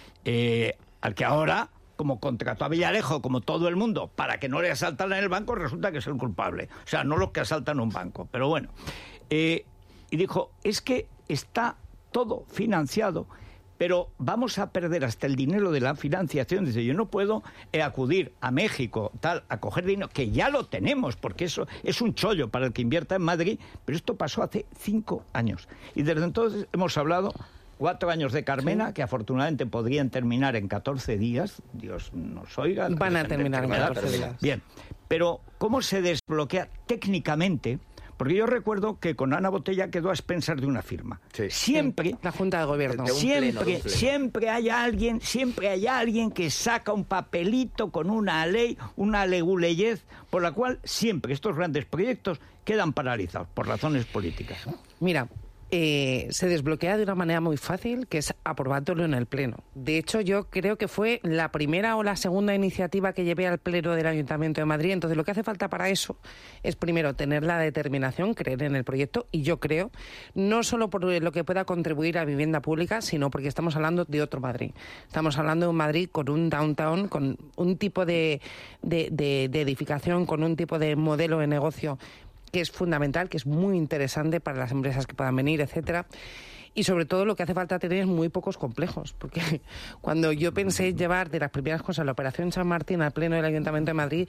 eh, al que ahora, como contrató a Villarejo, como todo el mundo, para que no le asaltaran el banco, resulta que es el culpable. O sea, no los que asaltan un banco, pero bueno. Eh, y dijo, es que está todo financiado, pero vamos a perder hasta el dinero de la financiación. Dice, yo no puedo eh, acudir a México, tal, a coger dinero, que ya lo tenemos, porque eso es un chollo para el que invierta en Madrid, pero esto pasó hace cinco años. Y desde entonces hemos hablado cuatro años de Carmena, sí, que afortunadamente podrían terminar en catorce días, Dios nos oiga. Van a terminar en catorce días. Bien, pero ¿cómo se desbloquea técnicamente? Porque yo recuerdo que con Ana Botella quedó a expensas de una firma. Sí. Siempre, la Junta de Gobierno. De un siempre, pleno, de un pleno. siempre hay alguien, siempre hay alguien que saca un papelito con una ley, una leguleyez, por la cual siempre estos grandes proyectos quedan paralizados por razones políticas. Mira, eh, se desbloquea de una manera muy fácil, que es aprobándolo en el Pleno. De hecho, yo creo que fue la primera o la segunda iniciativa que llevé al Pleno del Ayuntamiento de Madrid. Entonces, lo que hace falta para eso es, primero, tener la determinación, creer en el proyecto, y yo creo, no solo por lo que pueda contribuir a vivienda pública, sino porque estamos hablando de otro Madrid. Estamos hablando de un Madrid con un downtown, con un tipo de, de, de, de edificación, con un tipo de modelo de negocio que es fundamental, que es muy interesante para las empresas que puedan venir, etcétera. Y sobre todo lo que hace falta tener es muy pocos complejos, porque cuando yo pensé llevar de las primeras cosas la operación San Martín al Pleno del Ayuntamiento de Madrid,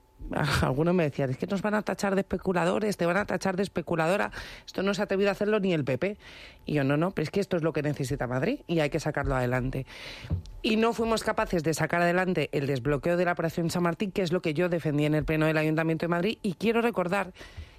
algunos me decían, es que nos van a tachar de especuladores, te van a tachar de especuladora, esto no se ha atrevido a hacerlo ni el P P. Y yo, no, no, pero es que esto es lo que necesita Madrid y hay que sacarlo adelante. Y no fuimos capaces de sacar adelante el desbloqueo de la operación San Martín, que es lo que yo defendí en el Pleno del Ayuntamiento de Madrid, y quiero recordar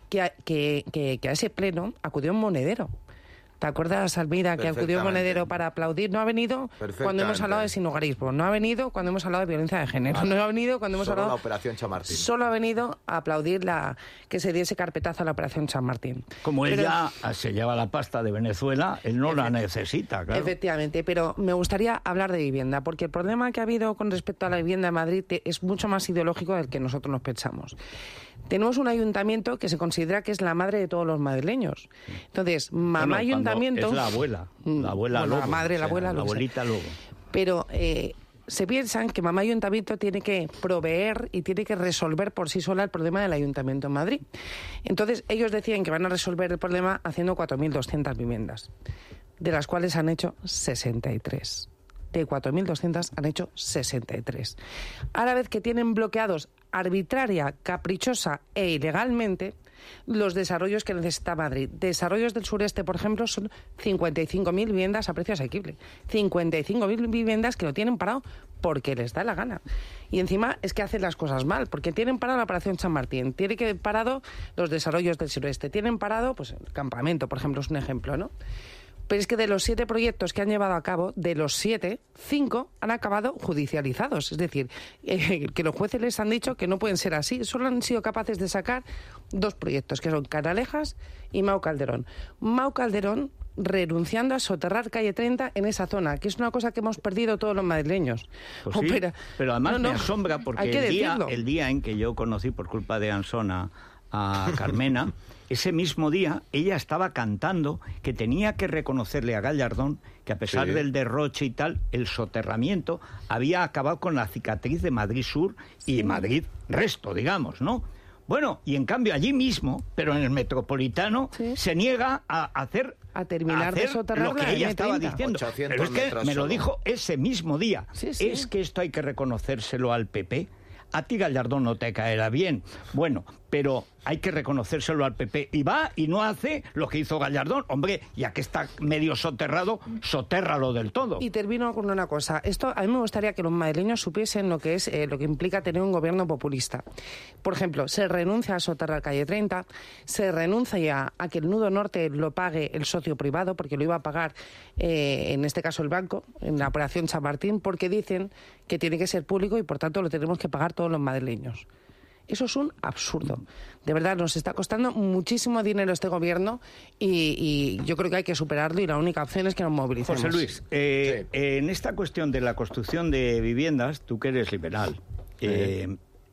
que a, que, que, que a ese pleno acudió un monedero. ¿Te acuerdas, Almeida, que acudió Monedero para aplaudir? No ha venido cuando hemos hablado de sinhogarismo, no ha venido cuando hemos hablado de violencia de género, vale. no ha venido cuando hemos Solo hablado... la Operación Chamartín. Solo ha venido a aplaudir la que se diese carpetazo a la Operación Chamartín. Como pero... él ya se lleva la pasta de Venezuela, él no la necesita, claro. Efectivamente, pero me gustaría hablar de vivienda, porque el problema que ha habido con respecto a la vivienda en Madrid es mucho más ideológico del que nosotros nos pensamos. Tenemos un ayuntamiento que se considera que es la madre de todos los madrileños. Entonces, mamá bueno, ayuntamiento... Es la abuela, la abuela bueno, Lobo. La madre, la abuela o sea, Lobo. La abuelita Lobo. Pero eh, se piensan que mamá ayuntamiento tiene que proveer y tiene que resolver por sí sola el problema del ayuntamiento en Madrid. Entonces, ellos decían que van a resolver el problema haciendo cuatro mil doscientas viviendas, de las cuales han hecho sesenta y tres. De cuatro mil doscientas han hecho sesenta y tres. A la vez que tienen bloqueados arbitraria, caprichosa e ilegalmente los desarrollos que necesita Madrid. Desarrollos del sureste, por ejemplo, son cincuenta y cinco mil viviendas a precio asequible. cincuenta y cinco mil viviendas que lo tienen parado porque les da la gana. Y encima es que hacen las cosas mal, porque tienen parado la Operación Chamartín, tienen que parado los desarrollos del sureste, tienen parado, pues el campamento, por ejemplo, es un ejemplo, ¿no? Pero es que de los siete proyectos que han llevado a cabo, de los siete, cinco han acabado judicializados. Es decir, eh, que los jueces les han dicho que no pueden ser así. Solo han sido capaces de sacar dos proyectos, que son Canalejas y Mau Calderón. Mau Calderón renunciando a soterrar calle treinta en esa zona, que es una cosa que hemos perdido todos los madrileños. Pues sí, Opera... pero además no, no, me asombra porque el día, el día en que yo conocí por culpa de Ansona a Carmena, ese mismo día ella estaba cantando que tenía que reconocerle a Gallardón que a pesar sí. del derroche y tal, el soterramiento había acabado con la cicatriz de Madrid Sur y sí. Madrid Resto, digamos, ¿no? Bueno, y en cambio allí mismo, pero en el Metropolitano, sí. se niega a hacer, a terminar a hacer de soterrar lo que ella estaba diciendo. Pero es que me lo dijo ese mismo día. Sí, sí. Es que esto hay que reconocérselo al P P. A ti Gallardón no te caerá bien. Bueno, pero hay que reconocérselo al P P. Y va y no hace lo que hizo Gallardón. Hombre, ya que está medio soterrado, sotérralo del todo. Y termino con una cosa. Esto a mí me gustaría que los madrileños supiesen lo que es eh, lo que implica tener un gobierno populista. Por ejemplo, se renuncia a soterrar calle treinta, se renuncia a que el nudo norte lo pague el socio privado, porque lo iba a pagar, eh, en este caso el banco, en la Operación Chamartín, porque dicen que tiene que ser público y por tanto lo tenemos que pagar todos los madrileños. Eso es un absurdo. De verdad, nos está costando muchísimo dinero este gobierno y, y yo creo que hay que superarlo y la única opción es que nos movilicemos. José Luis, eh, sí. en esta cuestión de la construcción de viviendas, tú que eres liberal, sí. eh,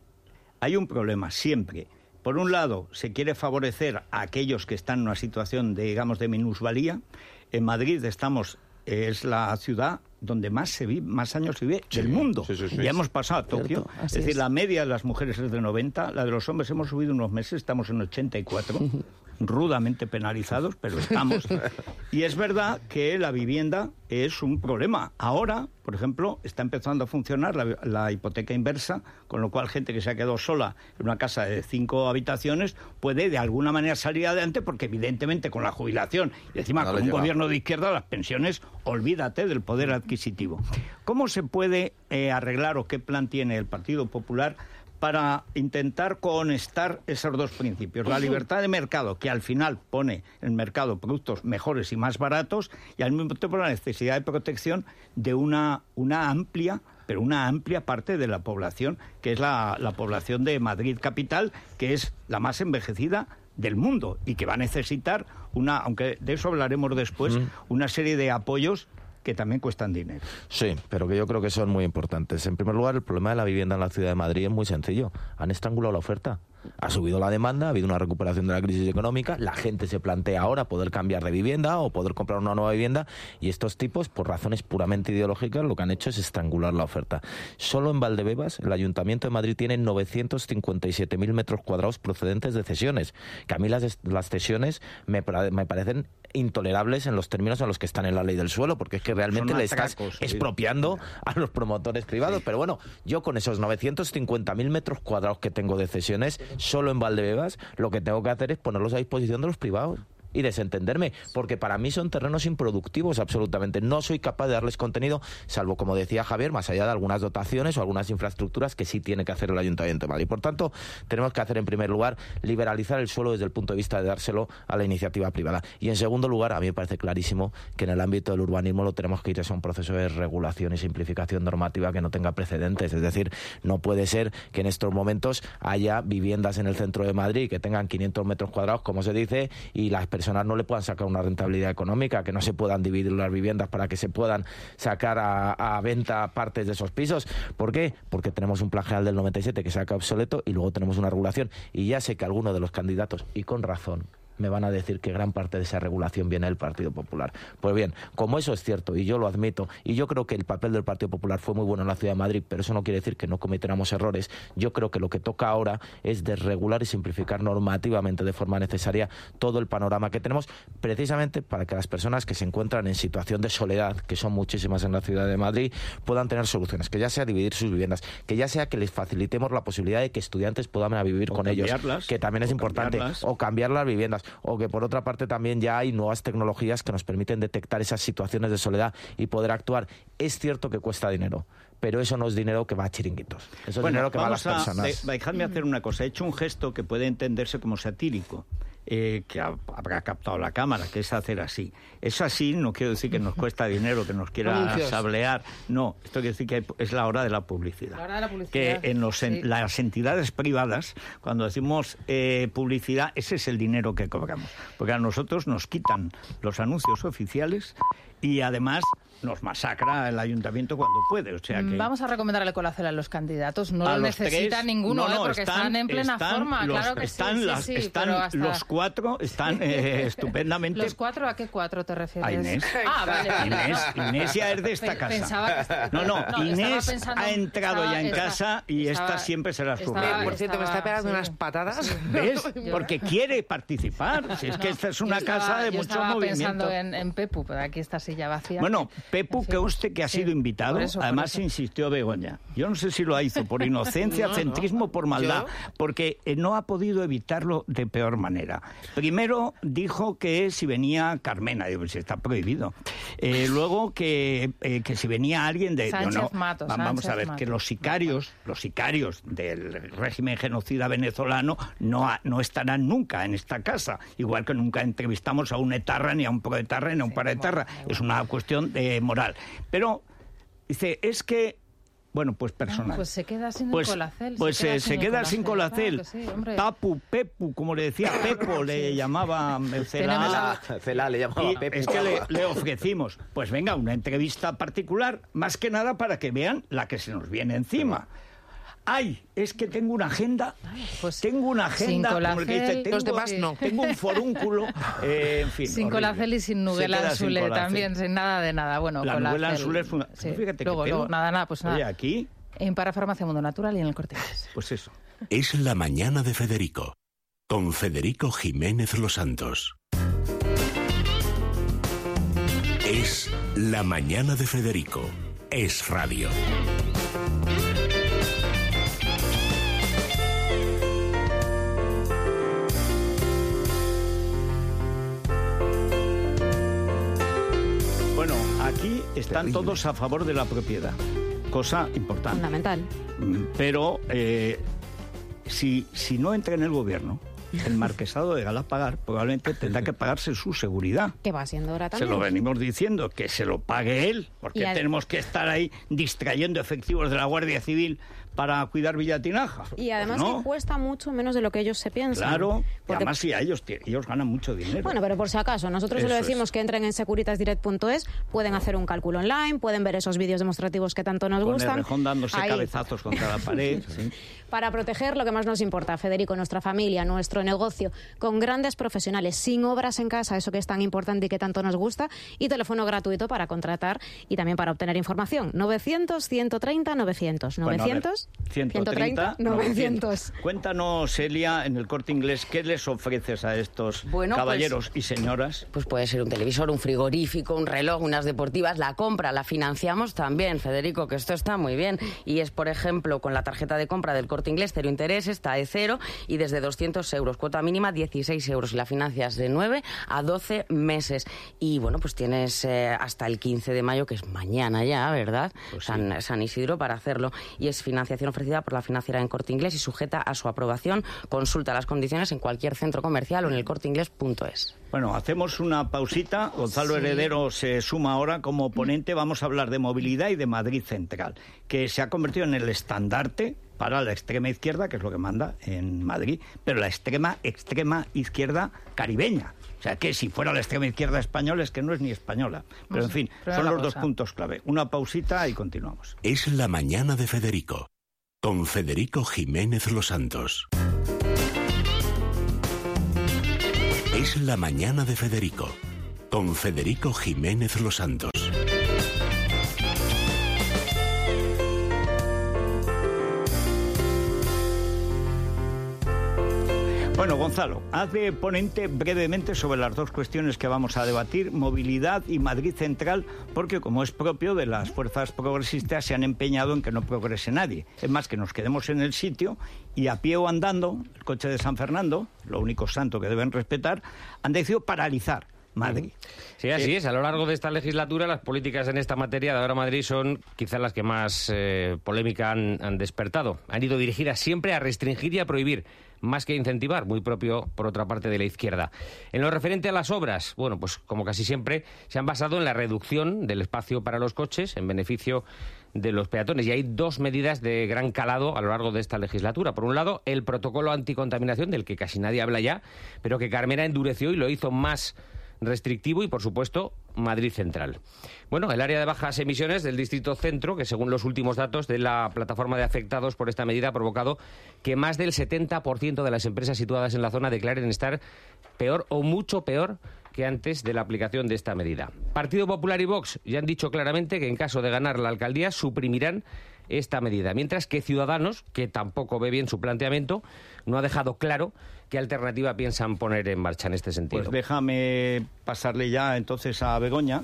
hay un problema siempre. Por un lado, se quiere favorecer a aquellos que están en una situación, de, digamos, de minusvalía. En Madrid estamos... es la ciudad donde más se vive, más años se vive sí, del mundo. Sí, sí, sí, ya hemos pasado a Tokio. Es decir, es. la media de las mujeres es de noventa, la de los hombres hemos subido unos meses, estamos en ochenta y cuatro, rudamente penalizados, pero estamos. Y es verdad que la vivienda es un problema. Ahora, por ejemplo, está empezando a funcionar la, la hipoteca inversa, con lo cual gente que se ha quedado sola en una casa de cinco habitaciones puede de alguna manera salir adelante, porque evidentemente con la jubilación y encima no con un lleva. gobierno de izquierda, las pensiones, olvídate del poder adquisitivo. ¿Cómo se puede eh, arreglar o qué plan tiene el Partido Popular para intentar conectar esos dos principios? La libertad de mercado, que al final pone en el mercado productos mejores y más baratos, y al mismo tiempo la necesidad de protección de una, una amplia, pero una amplia parte de la población, que es la, la población de Madrid capital, que es la más envejecida del mundo y que va a necesitar una, aunque de eso hablaremos después, mm. una serie de apoyos que también cuestan dinero. Sí, pero que yo creo que son muy importantes. En primer lugar, el problema de la vivienda en la Ciudad de Madrid es muy sencillo. Han estrangulado la oferta. Ha subido la demanda, ha habido una recuperación de la crisis económica, la gente se plantea ahora poder cambiar de vivienda o poder comprar una nueva vivienda, y estos tipos, por razones puramente ideológicas, lo que han hecho es estrangular la oferta. Solo en Valdebebas, el Ayuntamiento de Madrid tiene novecientos cincuenta y siete mil metros cuadrados procedentes de cesiones, que a mí las, las cesiones me, me parecen intolerables en los términos en los que están en la ley del suelo, porque es que realmente le estás expropiando a los promotores privados. Pero bueno, yo con esos novecientos cincuenta mil metros cuadrados que tengo de cesiones, solo en Valdebebas, lo que tengo que hacer es ponerlos a disposición de los privados. y desentenderme, porque para mí son terrenos improductivos absolutamente. No soy capaz de darles contenido, salvo, como decía Javier, más allá de algunas dotaciones o algunas infraestructuras que sí tiene que hacer el Ayuntamiento de Madrid. Por tanto, tenemos que hacer, en primer lugar, liberalizar el suelo desde el punto de vista de dárselo a la iniciativa privada. Y en segundo lugar, a mí me parece clarísimo que en el ámbito del urbanismo lo tenemos que ir a un proceso de regulación y simplificación normativa que no tenga precedentes. Es decir, no puede ser que en estos momentos haya viviendas en el centro de Madrid que tengan quinientos metros cuadrados, como se dice, y las personas no le puedan sacar una rentabilidad económica, que no se puedan dividir las viviendas para que se puedan sacar a, a venta partes de esos pisos. ¿Por qué? Porque tenemos un plan general del noventa y siete que se saca obsoleto y luego tenemos una regulación. Y ya sé que algunos de los candidatos, y con razón, me van a decir que gran parte de esa regulación viene del Partido Popular. Pues bien, como eso es cierto, y yo lo admito, y yo creo que el papel del Partido Popular fue muy bueno en la Ciudad de Madrid, pero eso no quiere decir que no cometamos errores. Yo creo que lo que toca ahora es desregular y simplificar normativamente de forma necesaria todo el panorama que tenemos, precisamente para que las personas que se encuentran en situación de soledad, que son muchísimas en la Ciudad de Madrid, puedan tener soluciones, que ya sea dividir sus viviendas, que ya sea que les facilitemos la posibilidad de que estudiantes puedan ir a vivir o con ellos, que también es importante, o cambiar las viviendas, o que por otra parte también ya hay nuevas tecnologías que nos permiten detectar esas situaciones de soledad y poder actuar. Es cierto que cuesta dinero, pero eso no es dinero que va a chiringuitos. Eso bueno, es dinero que va a las a, personas. De, dejadme hacer una cosa. He hecho un gesto que puede entenderse como satírico, eh, que ha, habrá captado la cámara, que es hacer así. Es así, no quiero decir que nos cuesta dinero, que nos quiera Anuncios. sablear. No, esto quiere decir que hay, es la hora de la publicidad. La hora de la publicidad. Que en los, en, sí. las entidades privadas, cuando decimos eh, publicidad, ese es el dinero que cobramos. Porque a nosotros nos quitan los anuncios oficiales y además nos masacra el ayuntamiento cuando puede. O sea que... Vamos a recomendar el Colacel a los candidatos. No lo necesita tres, ninguno, no, no, ¿eh? Porque están, están en plena están forma. Los, claro que están sí, las, sí, sí, están hasta... los cuatro están eh, estupendamente. ¿Los cuatro? ¿A qué cuatro te refieres? A Inés. Ah, vale. vale. Inés, Inés ya es de esta casa. Pensaba que... No, no, no Inés pensando... ha entrado estaba, ya en estaba, casa y estaba, esta siempre será su estaba, Por cierto, me está pegando sí. unas patadas. Sí. ¿Ves? Porque quiere participar. Si es que esta es una estaba, casa de yo mucho estaba movimiento. pensando en, en Pepu, pero aquí esta silla vacía. Bueno, Pepu, en fin, que usted que ha sido sí, invitado, eso, además insistió Begoña. Yo no sé si lo hizo por inocencia, no, centrismo, no. por maldad, ¿Yo? porque no ha podido evitarlo de peor manera. Primero dijo que si venía Carmena, digo, si está prohibido. Eh, luego que, eh, que si venía alguien de... Sánchez no, Mato, vamos Sánchez a ver, Mato. que los sicarios, los sicarios del régimen genocida venezolano no, no estarán nunca en esta casa, igual que nunca entrevistamos a un etarra, ni a un proetarra, ni a un sí, paraetarra. Bueno, es una cuestión de moral. Pero dice, es que, bueno, pues personal. No, pues se queda sin pues, el Colacel. Pues se, se queda sin Colacel. Claro sí, Papu, Pepu, como le decía, Pepo le sí. llamaba Cela, Cela le llamaba y Pepu. Es que le, le ofrecimos, pues venga, una entrevista particular, más que nada para que vean la que se nos viene encima. Ay, es que tengo una agenda, pues tengo una agenda, como el que dice, tengo, los demás no. tengo un forúnculo, eh, en fin. Sin horrible. Colacel y sin Nuguela Anzulé también, sin nada de nada. Bueno, la Colacel. Nuguela Anzulé es una... Sí. Fíjate luego, que luego, nada, nada, pues nada. Oye, aquí... En Parafarmacia Mundo Natural y en el Corte Inglés. Pues eso. Es la mañana de Federico, con Federico Jiménez Los Santos. Es la mañana de Federico. Es radio. Bueno, aquí están Terrible. todos a favor de la propiedad. Cosa importante. Fundamental. Pero eh, si, si no entra en el gobierno, el marquesado de Galapagar probablemente tendrá que pagarse su seguridad. Que va siendo hora también. Se lo venimos diciendo, que se lo pague él, porque al... tenemos que estar ahí distrayendo efectivos de la Guardia Civil para cuidar Villatinaja. Y además pues no. que cuesta mucho menos de lo que ellos se piensan. Claro, porque... además sí, a ellos, ellos ganan mucho dinero. Bueno, pero por si acaso, nosotros se lo decimos es. que entren en securitasdirect punto es, pueden hacer un cálculo online, pueden ver esos vídeos demostrativos que tanto nos Con gustan. Con Errejón dándose ahí. cabezazos contra la pared. Sí. Para proteger lo que más nos importa, Federico, nuestra familia, nuestro negocio, con grandes profesionales, sin obras en casa, eso que es tan importante y que tanto nos gusta, y teléfono gratuito para contratar y también para obtener información. novecientos, ciento treinta, novecientos. Bueno, novecientos, novecientos. ciento treinta, novecientos. Cuéntanos, Elia, en el Corte Inglés, ¿qué les ofreces a estos bueno, caballeros pues, y señoras? Pues puede ser un televisor, un frigorífico, un reloj, unas deportivas. La compra la financiamos también, Federico, que esto está muy bien. Y es, por ejemplo, con la tarjeta de compra del Corte Inglés, cero intereses, T A E cero y desde doscientos euros. Cuota mínima dieciséis euros y la financias de nueve a doce meses. Y bueno, pues tienes eh, hasta el quince de mayo, que es mañana ya, ¿verdad? Pues sí. San, San Isidro para hacerlo. Y es financiación ofrecida por la financiera en Corte Inglés y sujeta a su aprobación. Consulta las condiciones en cualquier centro comercial o en el corte inglés punto es. Bueno, hacemos una pausita. Gonzalo sí. Heredero se suma ahora como ponente. Vamos a hablar de movilidad y de Madrid Central, que se ha convertido en el estandarte para la extrema izquierda, que es lo que manda en Madrid, pero la extrema, extrema izquierda caribeña. O sea, que si fuera la extrema izquierda española es que no es ni española. Pero, en fin, son los dos puntos clave. Una pausita y continuamos. Es la mañana de Federico, con Federico Jiménez Los Santos. Es la mañana de Federico, con Federico Jiménez Los Santos. Bueno, Gonzalo, haz de ponente brevemente sobre las dos cuestiones que vamos a debatir, movilidad y Madrid Central, porque como es propio de las fuerzas progresistas, se han empeñado en que no progrese nadie. Es más, que nos quedemos en el sitio y a pie o andando, el coche de San Fernando, lo único santo que deben respetar, han decidido paralizar Madrid. Sí, así eh, es. A lo largo de esta legislatura, las políticas en esta materia de Ahora Madrid son quizás las que más eh, polémica han, han despertado. Han ido dirigidas siempre a restringir y a prohibir, más que a incentivar, muy propio, por otra parte, de la izquierda. En lo referente a las obras, bueno, pues como casi siempre, se han basado en la reducción del espacio para los coches en beneficio de los peatones. Y hay dos medidas de gran calado a lo largo de esta legislatura. Por un lado, el protocolo anticontaminación, del que casi nadie habla ya, pero que Carmena endureció y lo hizo más restrictivo, y por supuesto Madrid Central. Bueno, el área de bajas emisiones del Distrito Centro, que según los últimos datos de la plataforma de afectados por esta medida ha provocado que más del setenta por ciento de las empresas situadas en la zona declaren estar peor o mucho peor que antes de la aplicación de esta medida. Partido Popular y Vox ya han dicho claramente que en caso de ganar la alcaldía suprimirán esta medida, mientras que Ciudadanos, que tampoco ve bien su planteamiento, no ha dejado claro qué alternativa piensan poner en marcha en este sentido. Pues déjame pasarle ya entonces a Begoña.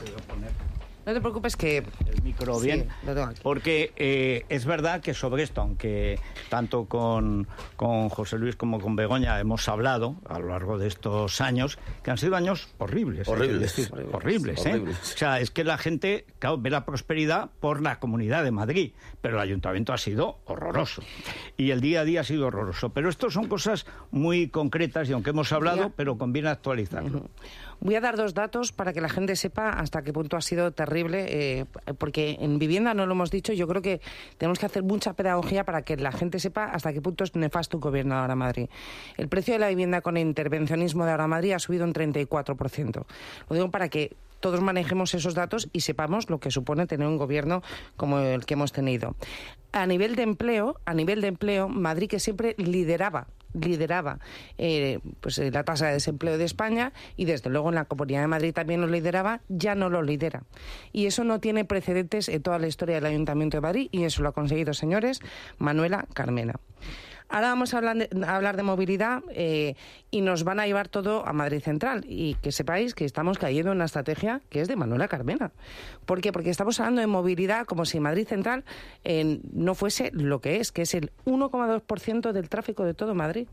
No te preocupes que... El micro bien, sí, lo tengo aquí. Porque eh, es verdad que sobre esto, aunque tanto con, con José Luis como con Begoña hemos hablado a lo largo de estos años, que han sido años horribles. Horribles. ¿eh? Horribles, horribles, ¿eh? Horribles. O sea, es que la gente, claro, ve la prosperidad por la Comunidad de Madrid, pero el Ayuntamiento ha sido horroroso. Y el día a día ha sido horroroso. Pero esto son cosas muy concretas y aunque hemos hablado, ya, pero conviene actualizarlo. Uh-huh. Voy a dar dos datos para que la gente sepa hasta qué punto ha sido terrible, eh, porque en vivienda no lo hemos dicho. Yo creo que tenemos que hacer mucha pedagogía para que la gente sepa hasta qué punto es nefasto un gobierno de Ahora Madrid. El precio de la vivienda con el intervencionismo de Ahora Madrid ha subido un treinta y cuatro por ciento. Lo digo para que todos manejemos esos datos y sepamos lo que supone tener un gobierno como el que hemos tenido. A nivel de empleo, a nivel de empleo, Madrid, que siempre lideraba lideraba eh, pues la tasa de desempleo de España, y desde luego en la Comunidad de Madrid también lo lideraba, ya no lo lidera. Y eso no tiene precedentes en toda la historia del Ayuntamiento de Madrid, y eso lo ha conseguido, señores, Manuela Carmena. Ahora vamos a hablar de, a hablar de movilidad eh, y nos van a llevar todo a Madrid Central. Y que sepáis que estamos cayendo en una estrategia que es de Manuela Carmena. ¿Por qué? Porque estamos hablando de movilidad como si Madrid Central eh, no fuese lo que es, que es el uno coma dos por ciento del tráfico de todo Madrid.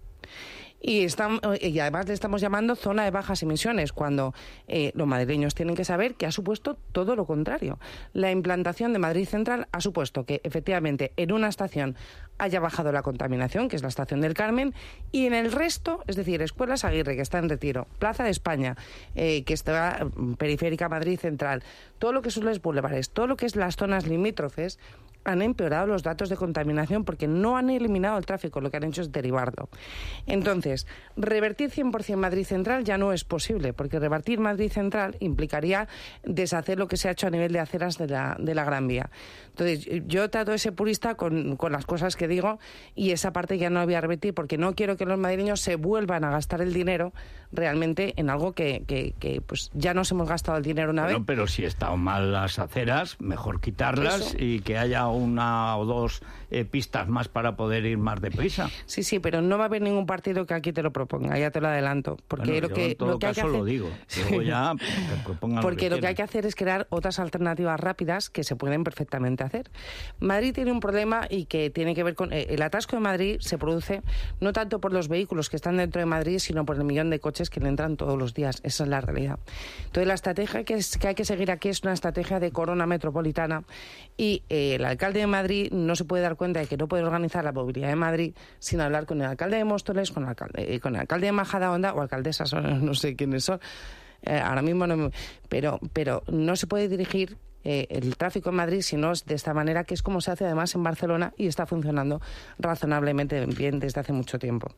Y, estamos, y además le estamos llamando zona de bajas emisiones, cuando eh, los madrileños tienen que saber que ha supuesto todo lo contrario. La implantación de Madrid Central ha supuesto que efectivamente en una estación haya bajado la contaminación, que es la estación del Carmen, y en el resto, es decir, Escuelas Aguirre, que está en Retiro, Plaza de España, eh, que está periférica Madrid Central, todo lo que son los bulevares, todo lo que es las zonas limítrofes, han empeorado los datos de contaminación porque no han eliminado el tráfico, lo que han hecho es derivarlo. Entonces, revertir cien por ciento Madrid Central ya no es posible, porque revertir Madrid Central implicaría deshacer lo que se ha hecho a nivel de aceras de la, de la Gran Vía. Entonces, yo trato de ser purista con, con las cosas que digo, y esa parte ya no la voy a revertir, porque no quiero que los madrileños se vuelvan a gastar el dinero realmente en algo que, que, que pues ya nos hemos gastado el dinero una bueno, vez. Pero si están mal las aceras, mejor quitarlas. Eso. Y que haya un una o dos eh, pistas más para poder ir más deprisa. Sí, sí, pero no va a haber ningún partido que aquí te lo proponga, ya te lo adelanto. Porque bueno, lo que, en todo lo que caso hay que hacer... lo digo. Luego ya propongan porque lo que, lo que hay que hacer es crear otras alternativas rápidas que se pueden perfectamente hacer. Madrid tiene un problema y que tiene que ver con... Eh, el atasco de Madrid se produce no tanto por los vehículos que están dentro de Madrid, sino por el millón de coches que le entran todos los días. Esa es la realidad. Entonces, la estrategia que, es, que hay que seguir aquí es una estrategia de corona metropolitana y eh, el alcalde de Madrid no se puede dar cuenta de que no puede organizar la movilidad de Madrid sin hablar con el alcalde de Móstoles, con el alcalde, eh, con el alcalde de Majadahonda o alcaldesas, no sé quiénes son. Eh, ahora mismo no me... Pero, pero no se puede dirigir eh, el tráfico en Madrid si no es de esta manera, que es como se hace además en Barcelona y está funcionando razonablemente bien desde hace mucho tiempo.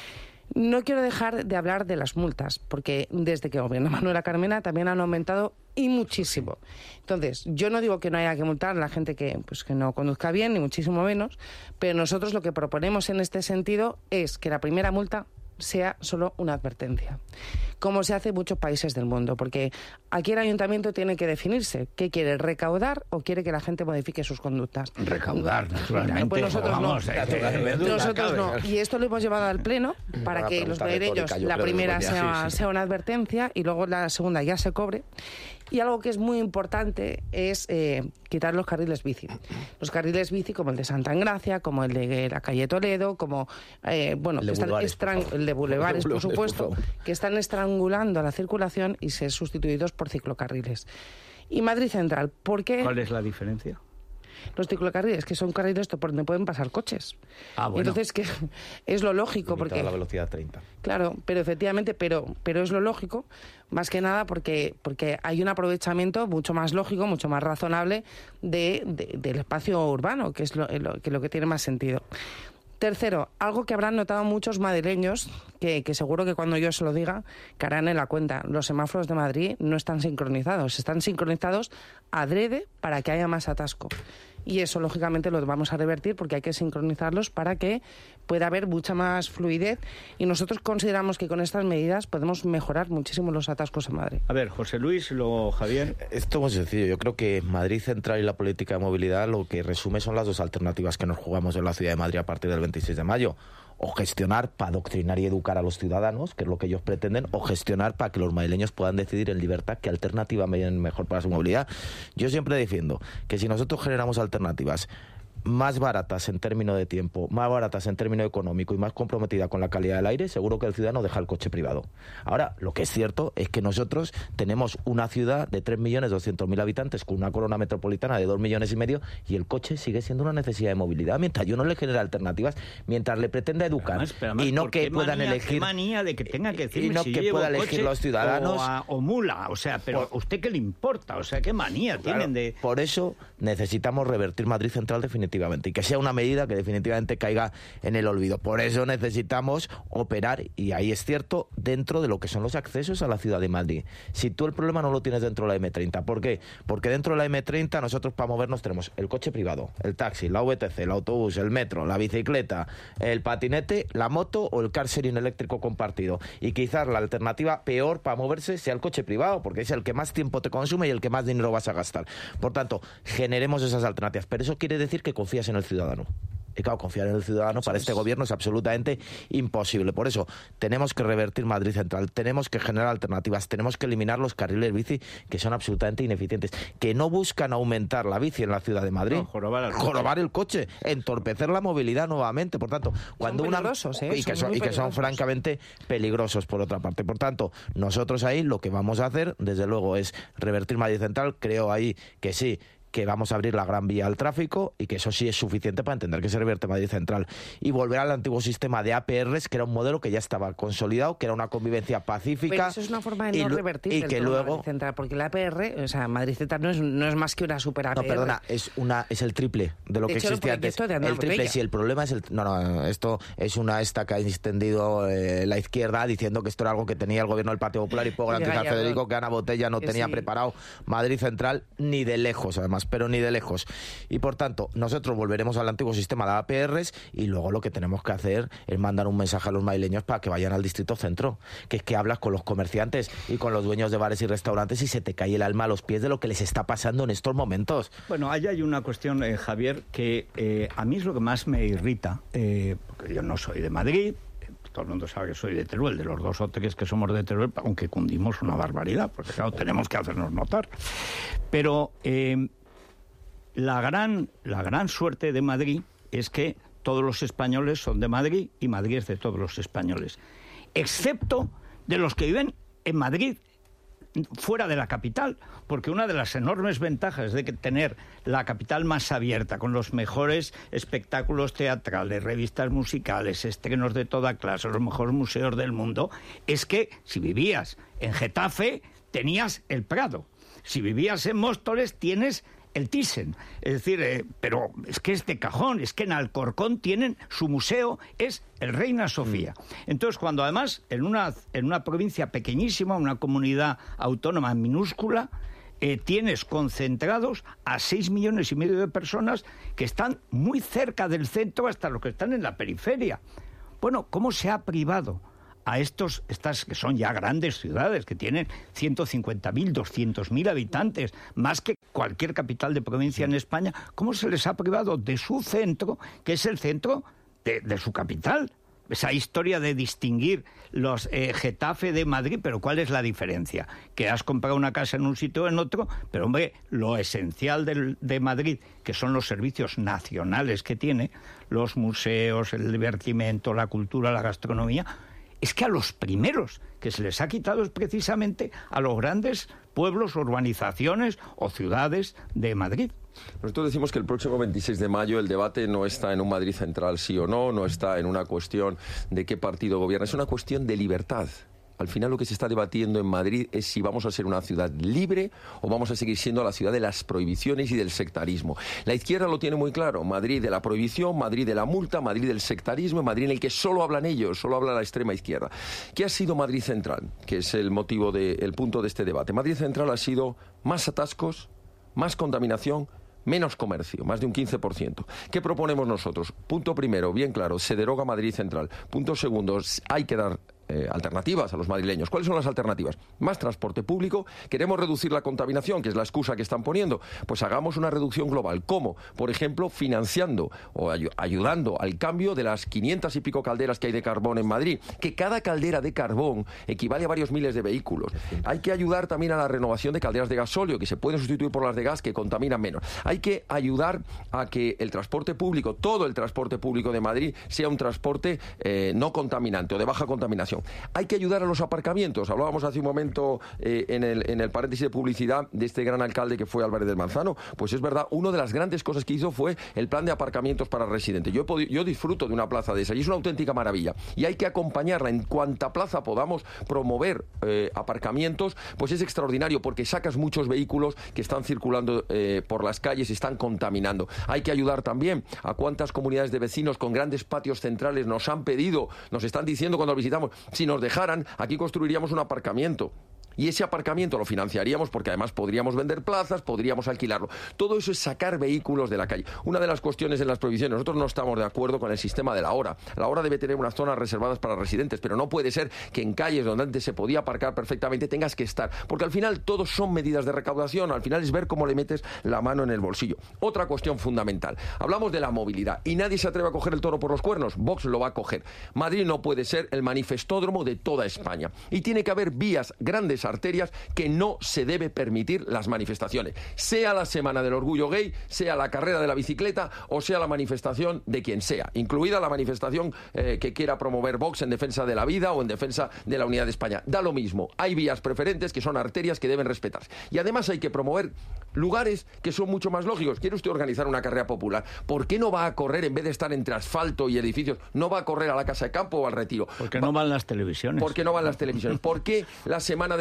No quiero dejar de hablar de las multas, porque desde que gobierna Manuela Carmena también han aumentado y muchísimo. Entonces, yo no digo que no haya que multar a la gente que, pues, que no conduzca bien, ni muchísimo menos, pero nosotros lo que proponemos en este sentido es que la primera multa sea solo una advertencia, como se hace en muchos países del mundo, porque aquí el ayuntamiento tiene que definirse qué quiere, recaudar o quiere que la gente modifique sus conductas. Recaudar, naturalmente. Pues nosotros Vamos, no. eh, eh, Nosotros no. Y esto lo hemos llevado al Pleno para que los madrileños, la primera sea, sea una advertencia y luego la segunda ya se cobre. Y algo que es muy importante es eh, quitar los carriles bici. Los carriles bici como el de Santa Engracia, como el de la calle Toledo, como eh, bueno, el de están Bulevares, estran- por el de Bulevares, por Bulevares, supuesto, por favor. que están estrangulando la circulación y ser sustituidos por ciclocarriles. Y Madrid Central, ¿por qué? ¿Cuál es la diferencia? Los ciclocarriles, que son carriles por donde pueden pasar coches. Ah, bueno. Entonces, que es lo lógico, Limitada porque... la velocidad treinta. Claro, pero efectivamente, pero, pero es lo lógico, más que nada porque, porque hay un aprovechamiento mucho más lógico, mucho más razonable de, de- del espacio urbano, que es lo, lo- que lo que tiene más sentido. Tercero, algo que habrán notado muchos madrileños, que, que seguro que cuando yo se lo diga, caerán en la cuenta. Los semáforos de Madrid no están sincronizados, están sincronizados adrede para que haya más atasco. Y eso, lógicamente, lo vamos a revertir porque hay que sincronizarlos para que pueda haber mucha más fluidez. Y nosotros consideramos que con estas medidas podemos mejorar muchísimo los atascos en Madrid. A ver, José Luis, luego Javier. Esto es muy sencillo. Yo creo que Madrid Central y la política de movilidad lo que resume son las dos alternativas que nos jugamos en la ciudad de Madrid a partir del veintiséis de mayo. O gestionar para adoctrinar y educar a los ciudadanos, que es lo que ellos pretenden, o gestionar para que los madrileños puedan decidir en libertad qué alternativa es mejor para su movilidad. Yo siempre defiendo que si nosotros generamos alternativas más baratas en términos de tiempo, más baratas en términos económico y más comprometidas con la calidad del aire, seguro que el ciudadano deja el coche privado. Ahora, lo que es cierto es que nosotros tenemos una ciudad de tres millones doscientos mil habitantes con una corona metropolitana de dos millones y medio y el coche sigue siendo una necesidad de movilidad. Mientras yo no le genere alternativas, mientras le pretenda educar Además, pero además, y no ¿por que qué puedan manía, elegir... qué manía de que tenga que decirme y no si que llevo pueda elegir coche los ciudadanos o, a- o mula, o sea, pero ¿a usted qué le importa? O sea, qué manía Claro, tienen de... Por eso necesitamos revertir Madrid Central definitivamente y que sea una medida que definitivamente caiga en el olvido. Por eso necesitamos operar, y ahí es cierto, dentro de lo que son los accesos a la ciudad de Madrid. Si tú el problema no lo tienes dentro de la eme treinta, ¿por qué? Porque dentro de la eme treinta nosotros para movernos tenemos el coche privado, el taxi, la ve te ce, el autobús, el metro, la bicicleta, el patinete, la moto o el car sharing eléctrico compartido. Y quizás la alternativa peor para moverse sea el coche privado, porque es el que más tiempo te consume y el que más dinero vas a gastar. Por tanto, generemos esas alternativas, pero eso quiere decir que confías en el ciudadano. Y claro, confiar en el ciudadano para este gobierno es absolutamente imposible. Por eso tenemos que revertir Madrid Central, tenemos que generar alternativas, tenemos que eliminar los carriles bici que son absolutamente ineficientes, que no buscan aumentar la bici en la ciudad de Madrid, No, jorobar el coche. jorobar el coche, entorpecer la movilidad nuevamente. Por tanto, cuando una peligrosos, ¿eh? y que Son son, muy y que son peligrosos. francamente peligrosos por otra parte. Por tanto, nosotros ahí lo que vamos a hacer, desde luego, es revertir Madrid Central. Creo ahí que sí, que vamos a abrir la gran vía al tráfico y que eso sí es suficiente para entender que se revierte Madrid Central y volver al antiguo sistema de A P Rs, que era un modelo que ya estaba consolidado, que era una convivencia pacífica. Pero eso es una forma de y no lu- revertir y del que todo luego Madrid Central, porque la A P R, o sea, Madrid Central no es, no es más que una super A P R. No, perdona, es una es el triple de lo De que hecho, el existía antes. proyecto de Andrés El triple, Botella. sí, el problema es el... No, no, esto es una esta que ha extendido eh, la izquierda diciendo que esto era algo que tenía el gobierno del Partido Popular y puedo Y de garantizar, Gallardo. Federico, que Ana Botella no Que tenía sí. preparado Madrid Central ni de lejos, además. problemas, pero ni de lejos. Y por tanto, nosotros volveremos al antiguo sistema de A P Rs y luego lo que tenemos que hacer es mandar un mensaje a los madrileños para que vayan al distrito centro, que es que hablas con los comerciantes y con los dueños de bares y restaurantes y se te cae el alma a los pies de lo que les está pasando en estos momentos. Bueno, ahí hay una cuestión, eh, Javier, que eh, a mí es lo que más me irrita, eh, porque yo no soy de Madrid. Todo el mundo sabe que soy de Teruel, de los dos o tres que somos de Teruel, aunque cundimos una barbaridad, porque claro, tenemos que hacernos notar. Pero eh, la gran, la gran suerte de Madrid es que todos los españoles son de Madrid y Madrid es de todos los españoles, excepto de los que viven en Madrid, fuera de la capital, porque una de las enormes ventajas de que tener la capital más abierta, con los mejores espectáculos teatrales, revistas musicales, estrenos de toda clase, los mejores museos del mundo, es que si vivías en Getafe tenías el Prado, si vivías en Móstoles tienes el Thyssen, es decir, eh, pero es que es de cajón, es que en Alcorcón tienen su museo, es el Reina Sofía. Entonces, cuando además en una, en una provincia pequeñísima, una comunidad autónoma minúscula, eh, tienes concentrados a seis millones y medio de personas que están muy cerca del centro hasta los que están en la periferia. Bueno, ¿cómo se ha privado a estos, estas que son ya grandes ciudades, que tienen ciento cincuenta mil, doscientos mil habitantes, más que cualquier capital de provincia en España, cómo se les ha privado de su centro, que es el centro de, de su capital? Esa historia de distinguir los eh, Getafe de Madrid, pero ¿cuál es la diferencia? Que has comprado una casa en un sitio o en otro, pero hombre, lo esencial del, de Madrid, que son los servicios nacionales que tiene, los museos, el divertimento, la cultura, la gastronomía, es que a los primeros que se les ha quitado es precisamente a los grandes pueblos, urbanizaciones o ciudades de Madrid. Nosotros decimos que el próximo veintiséis de mayo el debate no está en un Madrid central sí o no, no está en una cuestión de qué partido gobierna, es una cuestión de libertad. Al final lo que se está debatiendo en Madrid es si vamos a ser una ciudad libre o vamos a seguir siendo la ciudad de las prohibiciones y del sectarismo. La izquierda lo tiene muy claro, Madrid de la prohibición, Madrid de la multa, Madrid del sectarismo, Madrid en el que solo hablan ellos, solo habla la extrema izquierda. ¿Qué ha sido Madrid Central? Que es el motivo, de, el punto de este debate. Madrid Central ha sido más atascos, más contaminación, menos comercio, más de un quince por ciento. ¿Qué proponemos nosotros? Punto primero, bien claro, se deroga Madrid Central. Punto segundo, hay que dar Eh, alternativas a los madrileños. ¿Cuáles son las alternativas? Más transporte público. ¿Queremos reducir la contaminación, que es la excusa que están poniendo? Pues hagamos una reducción global. ¿Cómo? Por ejemplo, financiando o ay- ayudando al cambio de las quinientas y pico calderas que hay de carbón en Madrid, que cada caldera de carbón equivale a varios miles de vehículos. Hay que ayudar también a la renovación de calderas de gasóleo, que se pueden sustituir por las de gas, que contaminan menos. Hay que ayudar a que el transporte público, todo el transporte público de Madrid, sea un transporte eh, no contaminante o de baja contaminación. Hay que ayudar a los aparcamientos. Hablábamos hace un momento eh, en, el, en el paréntesis de publicidad de este gran alcalde que fue Álvarez del Manzano. Pues es verdad, una de las grandes cosas que hizo fue el plan de aparcamientos para residentes. Yo, he podido, yo disfruto de una plaza de esa y es una auténtica maravilla. Y hay que acompañarla en cuanta plaza podamos promover eh, aparcamientos, pues es extraordinario porque sacas muchos vehículos que están circulando eh, por las calles y están contaminando. Hay que ayudar también a cuántas comunidades de vecinos con grandes patios centrales nos han pedido, nos están diciendo cuando los visitamos, si nos dejaran, aquí construiríamos un aparcamiento. Y ese aparcamiento lo financiaríamos porque además podríamos vender plazas, podríamos alquilarlo. Todo eso es sacar vehículos de la calle. Una de las cuestiones en las prohibiciones, nosotros no estamos de acuerdo con el sistema de la hora. La hora debe tener unas zonas reservadas para residentes, pero no puede ser que en calles donde antes se podía aparcar perfectamente tengas que estar. Porque al final todos son medidas de recaudación, al final es ver cómo le metes la mano en el bolsillo. Otra cuestión fundamental. Hablamos de la movilidad y nadie se atreve a coger el toro por los cuernos. Vox lo va a coger. Madrid no puede ser el manifestódromo de toda España. Y tiene que haber vías grandes arterias que no se debe permitir las manifestaciones, sea la semana del orgullo gay, sea la carrera de la bicicleta o sea la manifestación de quien sea, incluida la manifestación eh, que quiera promover Vox en defensa de la vida o en defensa de la unidad de España. Da lo mismo, hay vías preferentes que son arterias que deben respetarse y además hay que promover lugares que son mucho más lógicos. ¿Quiere usted organizar una carrera popular? ¿Por qué no va a correr, en vez de estar entre asfalto y edificios, no va a correr a la Casa de Campo o al Retiro? Porque no van las televisiones. ¿Por qué no van las televisiones? ¿Por qué la semana del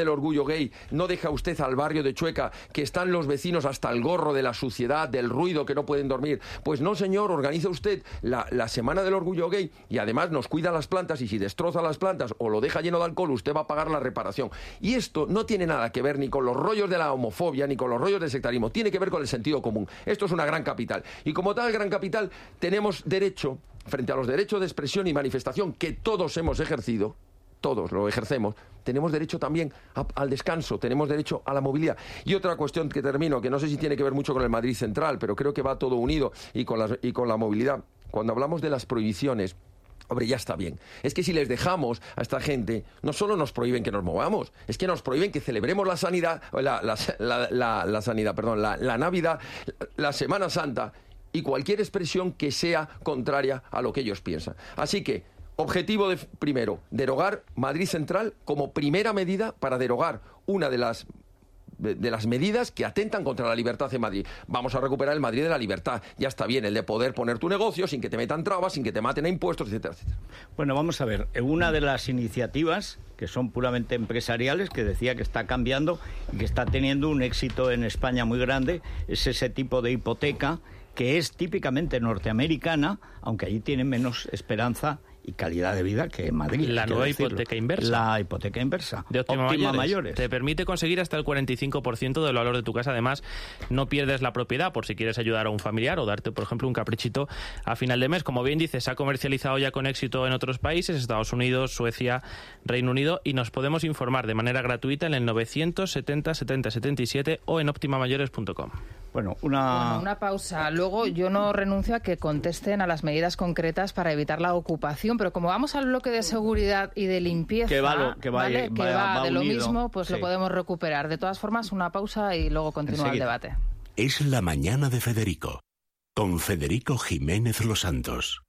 orgullo gay, no deja usted al barrio de Chueca, que están los vecinos hasta el gorro de la suciedad, del ruido, que no pueden dormir. Pues no, señor, organiza usted la, la semana del orgullo gay y además nos cuida las plantas, y si destroza las plantas o lo deja lleno de alcohol, usted va a pagar la reparación. Y esto no tiene nada que ver ni con los rollos de la homofobia ni con los rollos del sectarismo, tiene que ver con el sentido común. Esto es una gran capital y como tal gran capital tenemos derecho, frente a los derechos de expresión y manifestación que todos hemos ejercido, todos lo ejercemos, tenemos derecho también a, al descanso, tenemos derecho a la movilidad. Y otra cuestión que termino, que no sé si tiene que ver mucho con el Madrid Central, pero creo que va todo unido y con, las, y con la movilidad. Cuando hablamos de las prohibiciones, hombre, ya está bien. Es que si les dejamos a esta gente, no solo nos prohíben que nos movamos, es que nos prohíben que celebremos la sanidad, la, la, la, la, la sanidad, perdón, la, la Navidad, la Semana Santa y cualquier expresión que sea contraria a lo que ellos piensan. Así que, objetivo de, primero, derogar Madrid Central como primera medida para derogar una de las de, de las medidas que atentan contra la libertad en Madrid. Vamos a recuperar el Madrid de la libertad. Ya está bien, el de poder poner tu negocio sin que te metan trabas, sin que te maten a impuestos, etcétera, etcétera. Bueno, vamos a ver. Una de las iniciativas que son puramente empresariales, que decía que está cambiando y que está teniendo un éxito en España muy grande, es ese tipo de hipoteca que es típicamente norteamericana, aunque allí tienen menos esperanza y calidad de vida que en Madrid. La nueva decirlo. hipoteca inversa. La hipoteca inversa. De Óptima, Óptima Mayores. Mayores. Te permite conseguir hasta el cuarenta y cinco por ciento del valor de tu casa. Además, no pierdes la propiedad por si quieres ayudar a un familiar o darte, por ejemplo, un caprichito a final de mes. Como bien dices, se ha comercializado ya con éxito en otros países, Estados Unidos, Suecia, Reino Unido, y nos podemos informar de manera gratuita en el novecientos setenta setenta setenta y siete o en optima mayores punto com. Bueno, una... Bueno, una pausa. Luego, yo no renuncio a que contesten a las medidas concretas para evitar la ocupación, pero como vamos al bloque de seguridad y de limpieza, que va, lo, que va, ¿vale? que va, va, va de lo unido. mismo, pues Sí. lo podemos recuperar. De todas formas, una pausa y luego continúa el debate. Es la mañana de Federico, con Federico Jiménez Los Santos.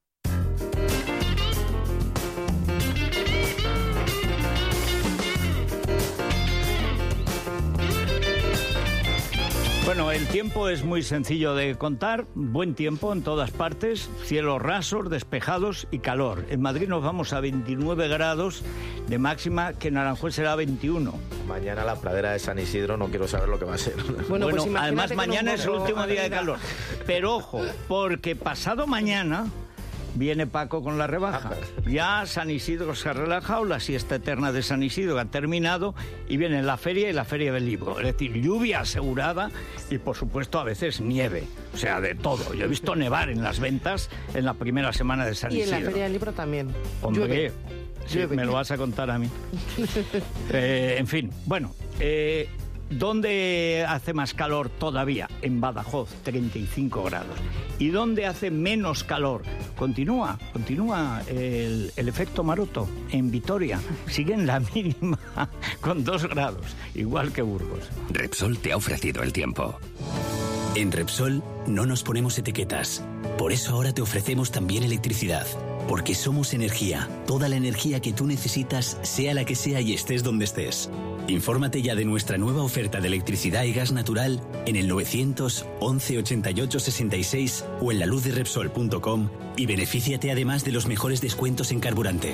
Bueno, el tiempo es muy sencillo de contar, buen tiempo en todas partes, cielos rasos, despejados y calor. En Madrid nos vamos a veintinueve grados de máxima, que en Aranjuez será veintiuno. Mañana la pradera de San Isidro no quiero saber lo que va a ser. Bueno, pues imagínate además con mañana un es el poco último día de arriba. calor. Pero ojo, porque pasado mañana viene Paco con la rebaja. Ya San Isidro se ha relajado, la siesta eterna de San Isidro ha terminado y viene la feria y la feria del libro. Es decir, lluvia asegurada y, por supuesto, a veces nieve. O sea, de todo. Yo he visto nevar en las ventas en la primera semana de San Y en Isidro. la Feria del Libro también. Hombre, Llueve. sí, Llueve. me lo vas a contar a mí. Eh, en fin, bueno, eh, ¿dónde hace más calor todavía? En Badajoz, treinta y cinco grados. ¿Y dónde hace menos calor? Continúa, continúa el, el efecto Maroto en Vitoria. Sigue en la mínima con dos grados, igual que Burgos. Repsol te ha ofrecido el tiempo. En Repsol no nos ponemos etiquetas. Por eso ahora te ofrecemos también electricidad. Porque somos energía. Toda la energía que tú necesitas, sea la que sea y estés donde estés. Infórmate ya de nuestra nueva oferta de electricidad y gas natural en el novecientos once ochenta y ocho sesenta y seis o en la luz de repsol punto com y benefíciate además de los mejores descuentos en carburante.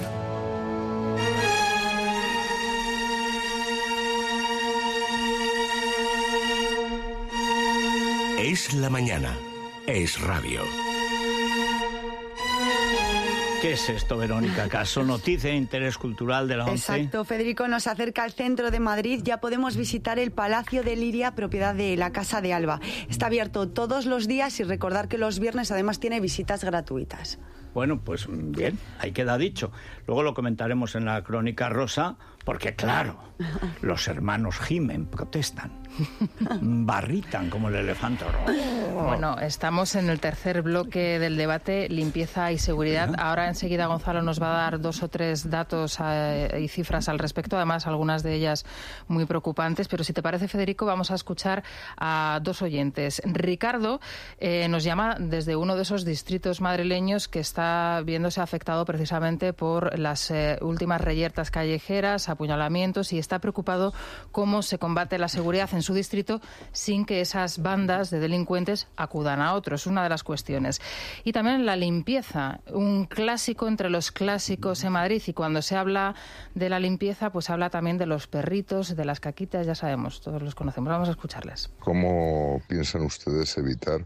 Es la mañana. Es radio. ¿Qué es esto, Verónica? ¿Acaso noticia de interés cultural de la ONCE? Exacto, Federico, nos acerca al centro de Madrid. Ya podemos visitar el Palacio de Liria, propiedad de la Casa de Alba. Está abierto todos los días y recordar que los viernes además tiene visitas gratuitas. Bueno, pues bien, ahí queda dicho. Luego lo comentaremos en la Crónica Rosa, porque claro, los hermanos gimen, protestan, barritan como el elefante. Bueno, estamos en el tercer bloque del debate, limpieza y seguridad. Ahora enseguida Gonzalo nos va a dar dos o tres datos eh, y cifras al respecto, además algunas de ellas muy preocupantes. Pero si te parece, Federico, vamos a escuchar a dos oyentes. Ricardo eh, nos llama desde uno de esos distritos madrileños que está viéndose afectado precisamente por las eh, últimas reyertas callejeras, apuñalamientos, y está preocupado cómo se combate la seguridad en su distrito sin que esas bandas de delincuentes pues acudan a otros, una de las cuestiones. Y también la limpieza, un clásico entre los clásicos en Madrid, y cuando se habla de la limpieza, pues habla también de los perritos, de las caquitas, ya sabemos, todos los conocemos. Vamos a escucharles. ¿Cómo piensan ustedes evitar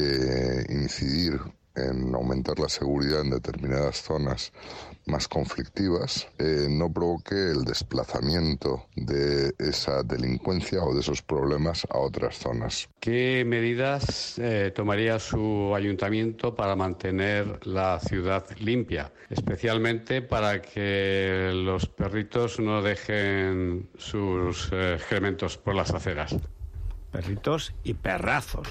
que incidir en aumentar la seguridad en determinadas zonas más conflictivas eh, no provoque el desplazamiento de esa delincuencia o de esos problemas a otras zonas? ¿Qué medidas eh, tomaría su ayuntamiento para mantener la ciudad limpia? Especialmente para que los perritos no dejen sus eh, excrementos por las aceras. Perritos y perrazos.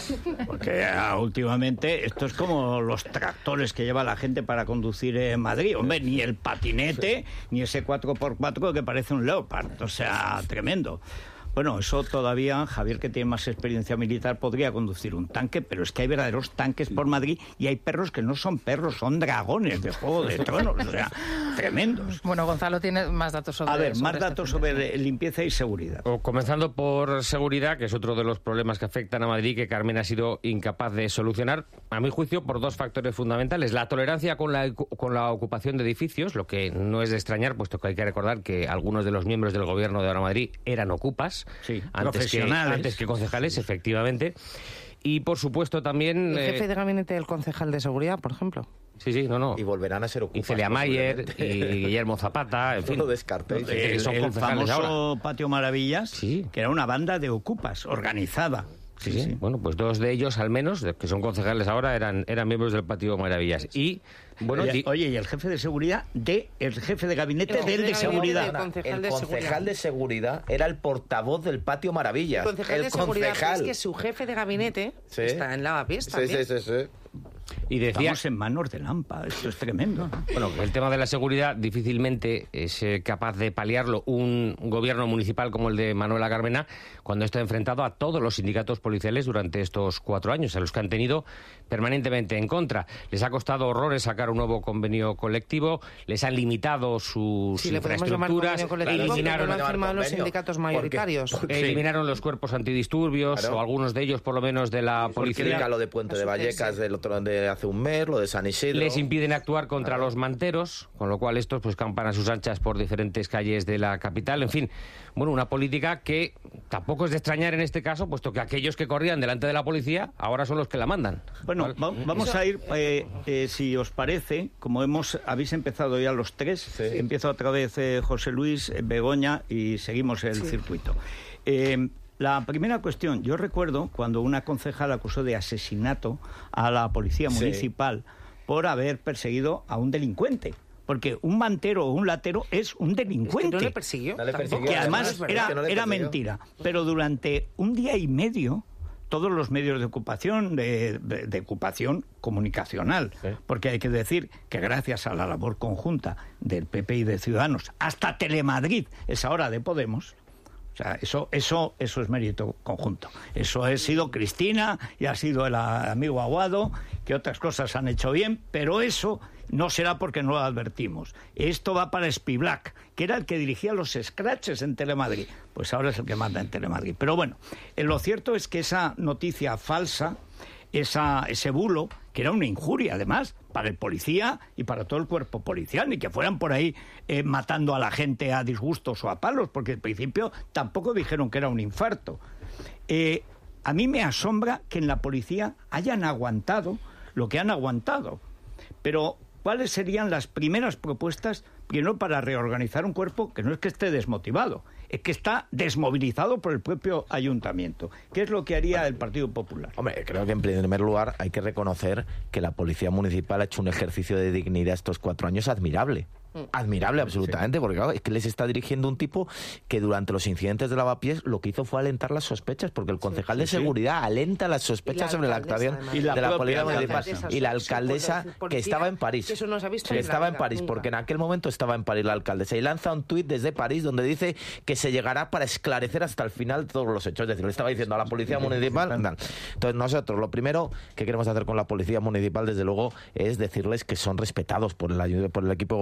Porque ah, últimamente esto es como los tractores que lleva la gente para conducir en Madrid. Hombre, ni el patinete, ni ese cuatro por cuatro que parece un Leopard. O sea, tremendo. Bueno, eso todavía, Javier, que tiene más experiencia militar, podría conducir un tanque, pero es que hay verdaderos tanques por Madrid y hay perros que no son perros, son dragones de Juego de Tronos, o sea, tremendos. Bueno, Gonzalo tiene más datos sobre A ver, sobre más este datos fin de sobre limpieza y seguridad. O comenzando por seguridad, que es otro de los problemas que afectan a Madrid, que Carmen ha sido incapaz de solucionar, a mi juicio, por dos factores fundamentales. La tolerancia con la, con la ocupación de edificios, lo que no es de extrañar, puesto que hay que recordar que algunos de los miembros del gobierno de ahora Madrid eran ocupas. Sí, antes que, antes que concejales, efectivamente. Y, por supuesto, también... El jefe eh, de gabinete del concejal de seguridad, por ejemplo. Sí, sí, no, no. Y volverán a ser ocupas. Y Celia Mayer, y Guillermo Zapata, en fin. No lo descartéis. El, son el famoso ahora. Patio Maravillas, sí, que era una banda de ocupas, organizada. Sí, sí, sí. Bueno, pues dos de ellos, al menos, que son concejales ahora, eran, eran miembros del Patio Maravillas. Y... Bueno, oye, di... oye, y el jefe de seguridad de el jefe de gabinete el del de, de seguridad. El concejal, de, concejal seguridad. de seguridad era el portavoz del Patio Maravillas. El concejal el de seguridad concejal. es que su jefe de gabinete sí. está en Lavapiés también. Sí, sí, sí, sí. Y decía... Estamos en manos de Lampa, esto es tremendo. Bueno, el tema de la seguridad difícilmente es eh, capaz de paliarlo un gobierno municipal como el de Manuela Carmena cuando está enfrentado a todos los sindicatos policiales durante estos cuatro años, a los que han tenido permanentemente en contra. Les ha costado horrores sacar un nuevo convenio colectivo, les han limitado sus sí, infraestructuras, eliminaron, no han firmado los sindicatos mayoritarios. ¿Por qué? Eliminaron los cuerpos antidisturbios, claro. o algunos de ellos, por lo menos, de la policía. Lo de Puente de Vallecas, del otro de hace un mes, lo de San Isidro. Les impiden actuar contra claro. los manteros, con lo cual estos pues campan a sus anchas por diferentes calles de la capital. En fin, bueno, una política que tampoco es de extrañar en este caso, puesto que aquellos que corrían delante de la policía ahora son los que la mandan. Bueno, va, vamos Eso... a ir, eh, eh, si os parece, como hemos habéis empezado ya los tres, sí. empiezo otra vez eh, José Luis, eh, Begoña y seguimos el sí. circuito. Eh, La primera cuestión, yo recuerdo cuando una concejal acusó de asesinato a la policía municipal sí. por haber perseguido a un delincuente. Porque un mantero o un latero es un delincuente. Es que no le persiguió. No le persiguió que además no era, es que no le era mentira. Pero durante un día y medio, todos los medios de ocupación, de, de, de ocupación comunicacional, sí. porque hay que decir que gracias a la labor conjunta del P P y de Ciudadanos, hasta Telemadrid, esa hora de Podemos... O sea, eso, eso, eso es mérito conjunto. Eso ha sido Cristina y ha sido el amigo Aguado, que otras cosas han hecho bien, pero eso no será porque no lo advertimos. Esto va para Spivak, que era el que dirigía los scratches en Telemadrid. Pues ahora es el que manda en Telemadrid. Pero bueno, lo cierto es que esa noticia falsa, esa, ese bulo, que era una injuria además para el policía y para todo el cuerpo policial, ni que fueran por ahí eh, matando a la gente a disgustos o a palos, porque al principio tampoco dijeron que era un infarto. Eh, a mí me asombra que en la policía hayan aguantado lo que han aguantado, pero ¿cuáles serían las primeras propuestas, primero, para reorganizar un cuerpo que no es que esté desmotivado, es que está desmovilizado por el propio ayuntamiento? ¿Qué es lo que haría bueno, el Partido Popular? Hombre, creo que en primer lugar hay que reconocer que la Policía Municipal ha hecho un ejercicio de dignidad estos cuatro años admirable. Admirable, absolutamente, sí. porque claro, es que les está dirigiendo un tipo que durante los incidentes de Lavapiés lo que hizo fue alentar las sospechas, porque el concejal sí, de seguridad sí. alenta las sospechas sobre la actuación de la, la Policía Municipal. Y la alcaldesa, que estaba en París, eso no se ha visto que estaba en París, nunca. porque en aquel momento estaba en París la alcaldesa, y lanza un tuit desde París donde dice que se llegará para esclarecer hasta el final todos los hechos. Es decir, le estaba diciendo a la Policía Municipal... Entonces nosotros, lo primero que queremos hacer con la Policía Municipal, desde luego, es decirles que son respetados por el, por el equipo de gobierno del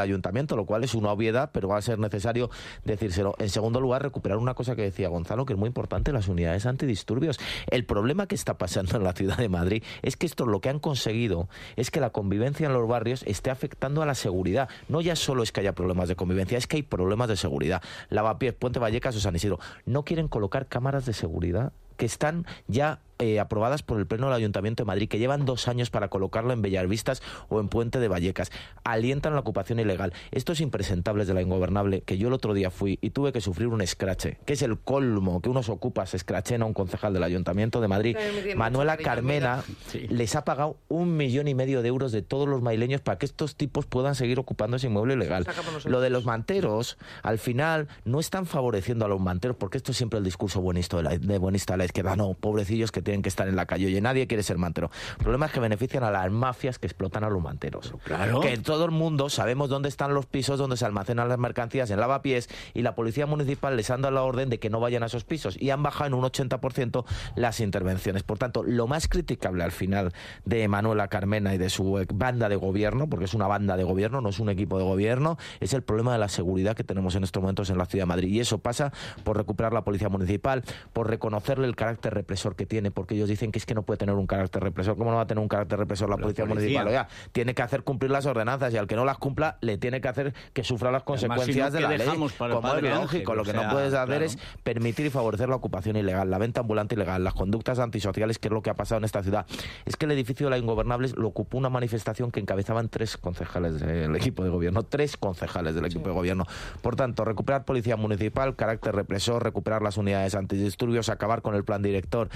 ayuntamiento, lo cual es una obviedad, pero va a ser necesario decírselo. En segundo lugar, recuperar una cosa que decía Gonzalo, que es muy importante, las unidades antidisturbios. El problema que está pasando en la ciudad de Madrid es que esto lo que han conseguido es que la convivencia en los barrios esté afectando a la seguridad. No ya solo es que haya problemas de convivencia, es que hay problemas de seguridad. Lavapiés, Puente Vallecas o San Isidro no quieren colocar cámaras de seguridad que están ya eh, aprobadas por el Pleno del Ayuntamiento de Madrid, que llevan dos años para colocarlo en Bellasvistas o en Puente de Vallecas. Alientan la ocupación ilegal. Estos impresentables de la ingobernable, que yo el otro día fui y tuve que sufrir un escrache, que es el colmo, que unos ocupas escrachen a un concejal del Ayuntamiento de Madrid. Manuela Carmena sí. les ha pagado un millón y medio de euros de todos los madrileños para que estos tipos puedan seguir ocupando ese inmueble ilegal. Lo de los manteros, al final, no están favoreciendo a los manteros, porque esto es siempre el discurso buenista de, la, de buenista de la izquierda. No, pobrecillos que tienen que estar en la calle. Oye, nadie quiere ser mantero. El problema es que benefician a las mafias que explotan a los manteros. Claro. Que todo el mundo sabemos dónde están los pisos donde se almacenan las mercancías en Lavapiés, y la policía municipal les han dado la orden de que no vayan a esos pisos y han bajado en un ochenta por ciento las intervenciones. Por tanto, lo más criticable al final de Manuela Carmena y de su banda de gobierno, porque es una banda de gobierno, no es un equipo de gobierno, es el problema de la seguridad que tenemos en estos momentos en la ciudad de Madrid. Y eso pasa por recuperar la policía municipal, por reconocerle el carácter represor que tiene, porque ellos dicen que es que no puede tener un carácter represor. ¿Cómo no va a tener un carácter represor la, la policía, policía municipal? Oiga, tiene que hacer cumplir las ordenanzas, y al que no las cumpla le tiene que hacer que sufra las consecuencias Además, si no, de la ley. Como es lógico, lo que o sea, no puedes hacer claro. es permitir y favorecer la ocupación ilegal, la venta ambulante ilegal, las conductas antisociales, que es lo que ha pasado en esta ciudad. Es que el edificio de la Ingobernables lo ocupó una manifestación que encabezaban tres concejales del equipo de gobierno, tres concejales del equipo sí. de gobierno. Por tanto, recuperar policía municipal, carácter represor, recuperar las unidades antidisturbios, acabar con el plan director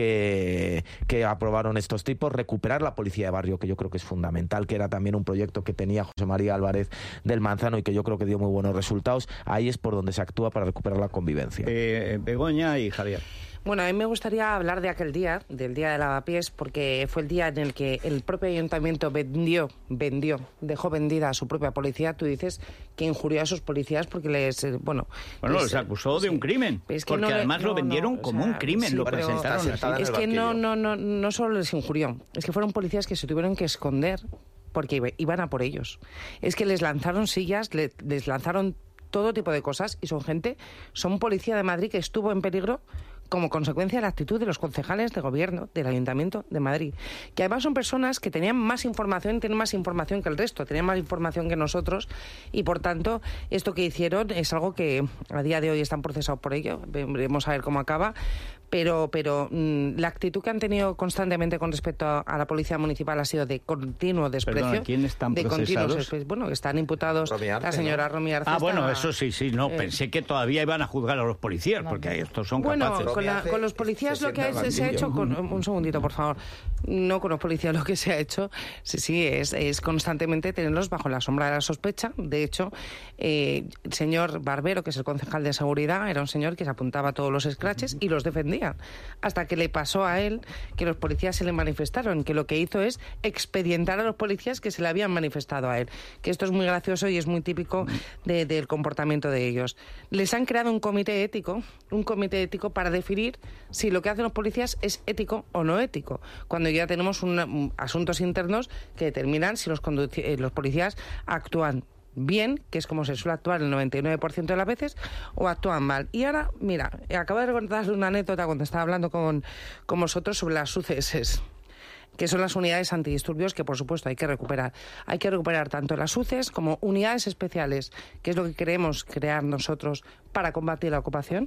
que, que aprobaron estos tipos, recuperar la policía de barrio, que yo creo que es fundamental, que era también un proyecto que tenía José María Álvarez del Manzano y que yo creo que dio muy buenos resultados. Ahí es por donde se actúa para recuperar la convivencia. Eh, Begoña y Javier. Bueno, a mí me gustaría hablar de aquel día, del día de Lavapiés, porque fue el día en el que el propio ayuntamiento vendió, vendió, dejó vendida a su propia policía. Tú dices que injurió a sus policías porque les, bueno... Bueno, les, les acusó de un crimen, es que porque no además le, no, lo vendieron no, como o sea, un crimen, sí, lo presentaron así. Es que no, no, no, no solo les injurió, es que fueron policías que se tuvieron que esconder porque iban a por ellos. Es que les lanzaron sillas, les, les lanzaron todo tipo de cosas, y son gente, son policía de Madrid que estuvo en peligro como consecuencia de la actitud de los concejales de gobierno del Ayuntamiento de Madrid, que además son personas que tenían más información, tienen más información que el resto, tenían más información que nosotros, y por tanto esto que hicieron es algo que a día de hoy están procesados por ello. Veremos a ver cómo acaba, pero pero mmm, la actitud que han tenido constantemente con respecto a, a la policía municipal ha sido de continuo desprecio. Perdona, ¿quién están de procesados? Bueno, están imputados Romiarte, la señora ¿no? Romy Arce. Ah, está, bueno, eso sí, sí, no, eh, pensé que todavía iban a juzgar a los policías, no, porque estos son bueno, capaces. Con, la, con los policías se lo que es, se ha hecho, con, un segundito por favor, no con los policías lo que se ha hecho, sí, sí, es, es constantemente tenerlos bajo la sombra de la sospecha. De hecho, eh, el señor Barbero, que es el concejal de seguridad, era un señor que se apuntaba a todos los scratches y los defendía, hasta que le pasó a él que los policías se le manifestaron, que lo que hizo es expedientar a los policías que se le habían manifestado a él, que esto es muy gracioso y es muy típico de, del comportamiento de ellos. Les han creado un comité ético, un comité ético para definir si lo que hacen los policías es ético o no ético, cuando ya tenemos un, un, asuntos internos que determinan si los, conduci- los policías actúan bien, que es como se suele actuar el noventa y nueve por ciento de las veces, o actúan mal. Y ahora, mira, acabo de recordarle una anécdota cuando estaba hablando con, con vosotros sobre las U C S, que son las unidades antidisturbios, que por supuesto hay que recuperar. Hay que recuperar tanto las U C S como unidades especiales, que es lo que queremos crear nosotros para combatir la ocupación.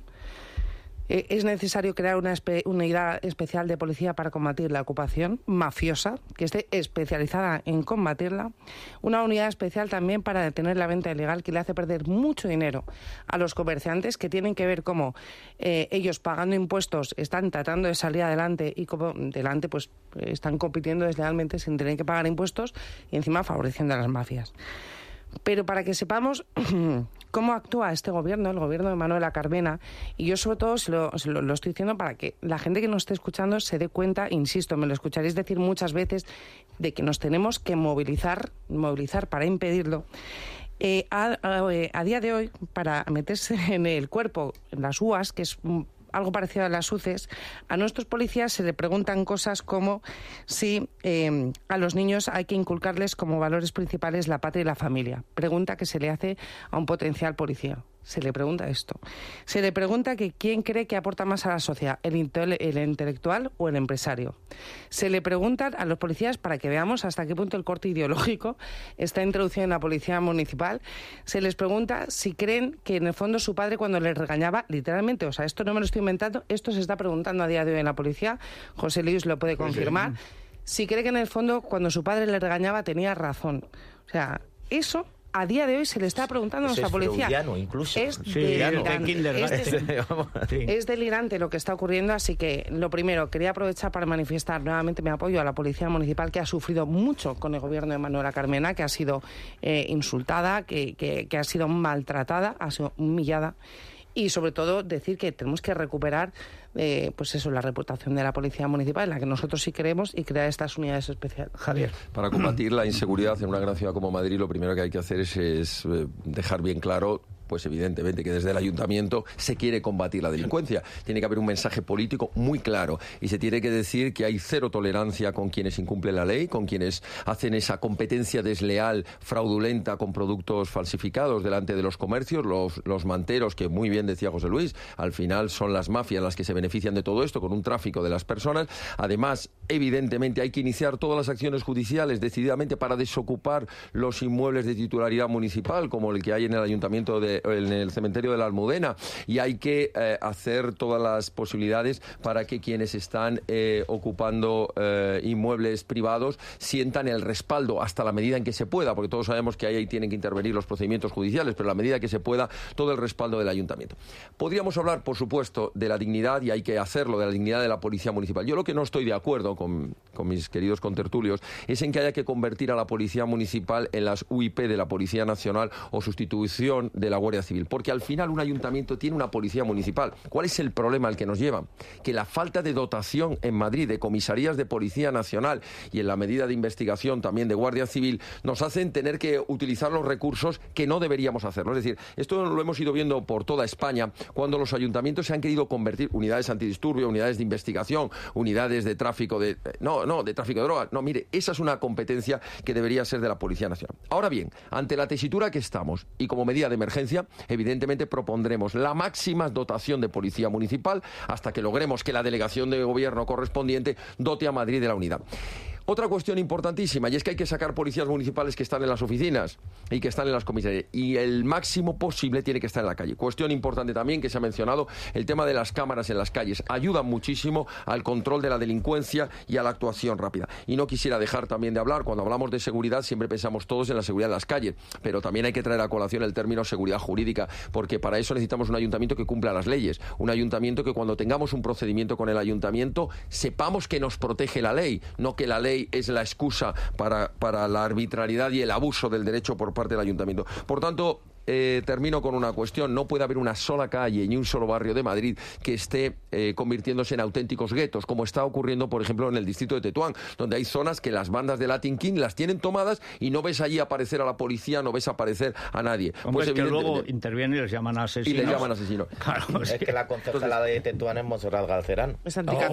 Eh, es necesario crear una espe- unidad especial de policía para combatir la ocupación mafiosa, que esté especializada en combatirla. Una unidad especial también para detener la venta ilegal, que le hace perder mucho dinero a los comerciantes, que tienen que ver cómo eh, ellos pagando impuestos están tratando de salir adelante y como delante pues están compitiendo deslealmente sin tener que pagar impuestos y encima favoreciendo a las mafias. Pero para que sepamos cómo actúa este gobierno, el gobierno de Manuela Carmena, y yo sobre todo se lo, se lo, lo estoy diciendo para que la gente que nos esté escuchando se dé cuenta, insisto, me lo escucharéis decir muchas veces, de que nos tenemos que movilizar, movilizar para impedirlo. Eh, a, a, a día de hoy, para meterse en el cuerpo, en las U A S, que es algo parecido a las U C Es, a nuestros policías se le preguntan cosas como si eh, a los niños hay que inculcarles como valores principales la patria y la familia. Pregunta que se le hace a un potencial policía. Se le pregunta esto. Se le pregunta que quién cree que aporta más a la sociedad, el, intele- el intelectual o el empresario. Se le preguntan a los policías, para que veamos hasta qué punto el corte ideológico está introducido en la policía municipal, se les pregunta si creen que en el fondo su padre cuando les regañaba, literalmente, o sea, esto no me lo estoy inventando, esto se está preguntando a día de hoy en la policía, José Luis lo puede confirmar, si cree que en el fondo cuando su padre le regañaba tenía razón. O sea, eso... A día de hoy se le está preguntando Eso a nuestra es policía. freudiano, incluso. Es, Sí, delirante. Es, de- Sí. es delirante lo que está ocurriendo, así que lo primero, quería aprovechar para manifestar nuevamente mi apoyo a la Policía Municipal, que ha sufrido mucho con el gobierno de Manuela Carmena, que ha sido eh, insultada, que, que, que ha sido maltratada, ha sido humillada. Y sobre todo decir que tenemos que recuperar eh, pues eso, la reputación de la Policía Municipal, en la que nosotros sí creemos, y crear estas unidades especiales. Javier. Para combatir la inseguridad en una gran ciudad como Madrid, lo primero que hay que hacer es, es eh, dejar bien claro, pues evidentemente que desde el ayuntamiento se quiere combatir la delincuencia. Tiene que haber un mensaje político muy claro y se tiene que decir que hay cero tolerancia con quienes incumplen la ley, con quienes hacen esa competencia desleal, fraudulenta con productos falsificados delante de los comercios, los, los manteros, que muy bien decía José Luis, al final son las mafias las que se benefician de todo esto con un tráfico de las personas. Además, evidentemente hay que iniciar todas las acciones judiciales decididamente para desocupar los inmuebles de titularidad municipal, como el que hay en el ayuntamiento de en el cementerio de la Almudena, y hay que eh, hacer todas las posibilidades para que quienes están eh, ocupando eh, inmuebles privados sientan el respaldo hasta la medida en que se pueda, porque todos sabemos que ahí, ahí tienen que intervenir los procedimientos judiciales, pero a la medida que se pueda, todo el respaldo del ayuntamiento. Podríamos hablar, por supuesto, de la dignidad, y hay que hacerlo, de la dignidad de la Policía Municipal. Yo lo que no estoy de acuerdo con, con mis queridos contertulios es en que haya que convertir a la Policía Municipal en las U I P de la Policía Nacional o sustitución de la Guardia Civil, porque al final un ayuntamiento tiene una policía municipal. ¿Cuál es el problema al que nos lleva? Que la falta de dotación en Madrid de comisarías de Policía Nacional y en la medida de investigación también de Guardia Civil nos hacen tener que utilizar los recursos que no deberíamos hacerlo. Es decir, esto lo hemos ido viendo por toda España cuando los ayuntamientos se han querido convertir unidades antidisturbio, unidades de investigación, unidades de tráfico de no, no, de tráfico de drogas. No, mire, esa es una competencia que debería ser de la Policía Nacional. Ahora bien, ante la tesitura que estamos y como medida de emergencia, evidentemente propondremos la máxima dotación de policía municipal hasta que logremos que la delegación de gobierno correspondiente dote a Madrid de la unidad. Otra cuestión importantísima, y es que hay que sacar policías municipales que están en las oficinas y que están en las comisarías, y el máximo posible tiene que estar en la calle. Cuestión importante también que se ha mencionado, el tema de las cámaras en las calles. Ayuda muchísimo al control de la delincuencia y a la actuación rápida. Y no quisiera dejar también de hablar, cuando hablamos de seguridad siempre pensamos todos en la seguridad en las calles, pero también hay que traer a colación el término seguridad jurídica, porque para eso necesitamos un ayuntamiento que cumpla las leyes, un ayuntamiento que cuando tengamos un procedimiento con el ayuntamiento sepamos que nos protege la ley, no que la ley es la excusa para, para la arbitrariedad y el abuso del derecho por parte del ayuntamiento. Por tanto, Eh, termino con una cuestión. No puede haber una sola calle ni un solo barrio de Madrid que esté eh, convirtiéndose en auténticos guetos, como está ocurriendo, por ejemplo, en el distrito de Tetuán, donde hay zonas que las bandas de Latin King las tienen tomadas y no ves allí aparecer a la policía, no ves aparecer a nadie. Hombre, pues es que luego intervienen y les llaman asesinos. Y les llaman asesinos. Claro, es que la concejala de Tetuán es Monserrat Galcerán. Es anticapi.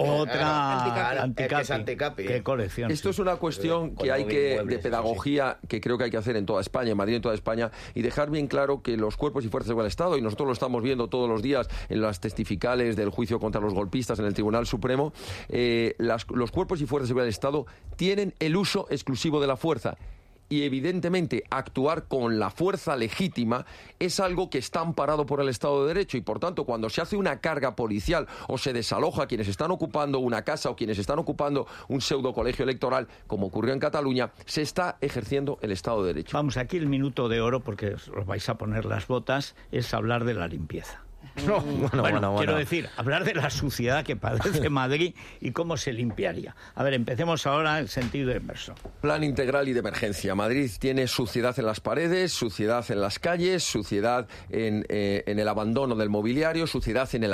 Otra anticapi. Es anticapi. Qué colección. Esto es una cuestión que hay que, de pedagogía, que creo que hay que hacer en toda España, en Madrid, en toda España, y dejar bien claro que los cuerpos y fuerzas del Estado, y nosotros lo estamos viendo todos los días en las testificales del juicio contra los golpistas en el Tribunal Supremo, eh, las, los cuerpos y fuerzas del Estado tienen el uso exclusivo de la fuerza. Y evidentemente actuar con la fuerza legítima es algo que está amparado por el Estado de Derecho, y por tanto cuando se hace una carga policial o se desaloja a quienes están ocupando una casa o quienes están ocupando un pseudo colegio electoral, como ocurrió en Cataluña, se está ejerciendo el Estado de Derecho. Vamos, aquí el minuto de oro, porque os vais a poner las botas, es hablar de la limpieza. No, bueno, bueno, bueno, quiero bueno. decir, hablar de la suciedad que padece Madrid y cómo se limpiaría. A ver, empecemos ahora en sentido inverso. Plan integral y de emergencia. Madrid tiene suciedad en las paredes, suciedad en las calles, suciedad en, eh, en el abandono del mobiliario, suciedad en el aire.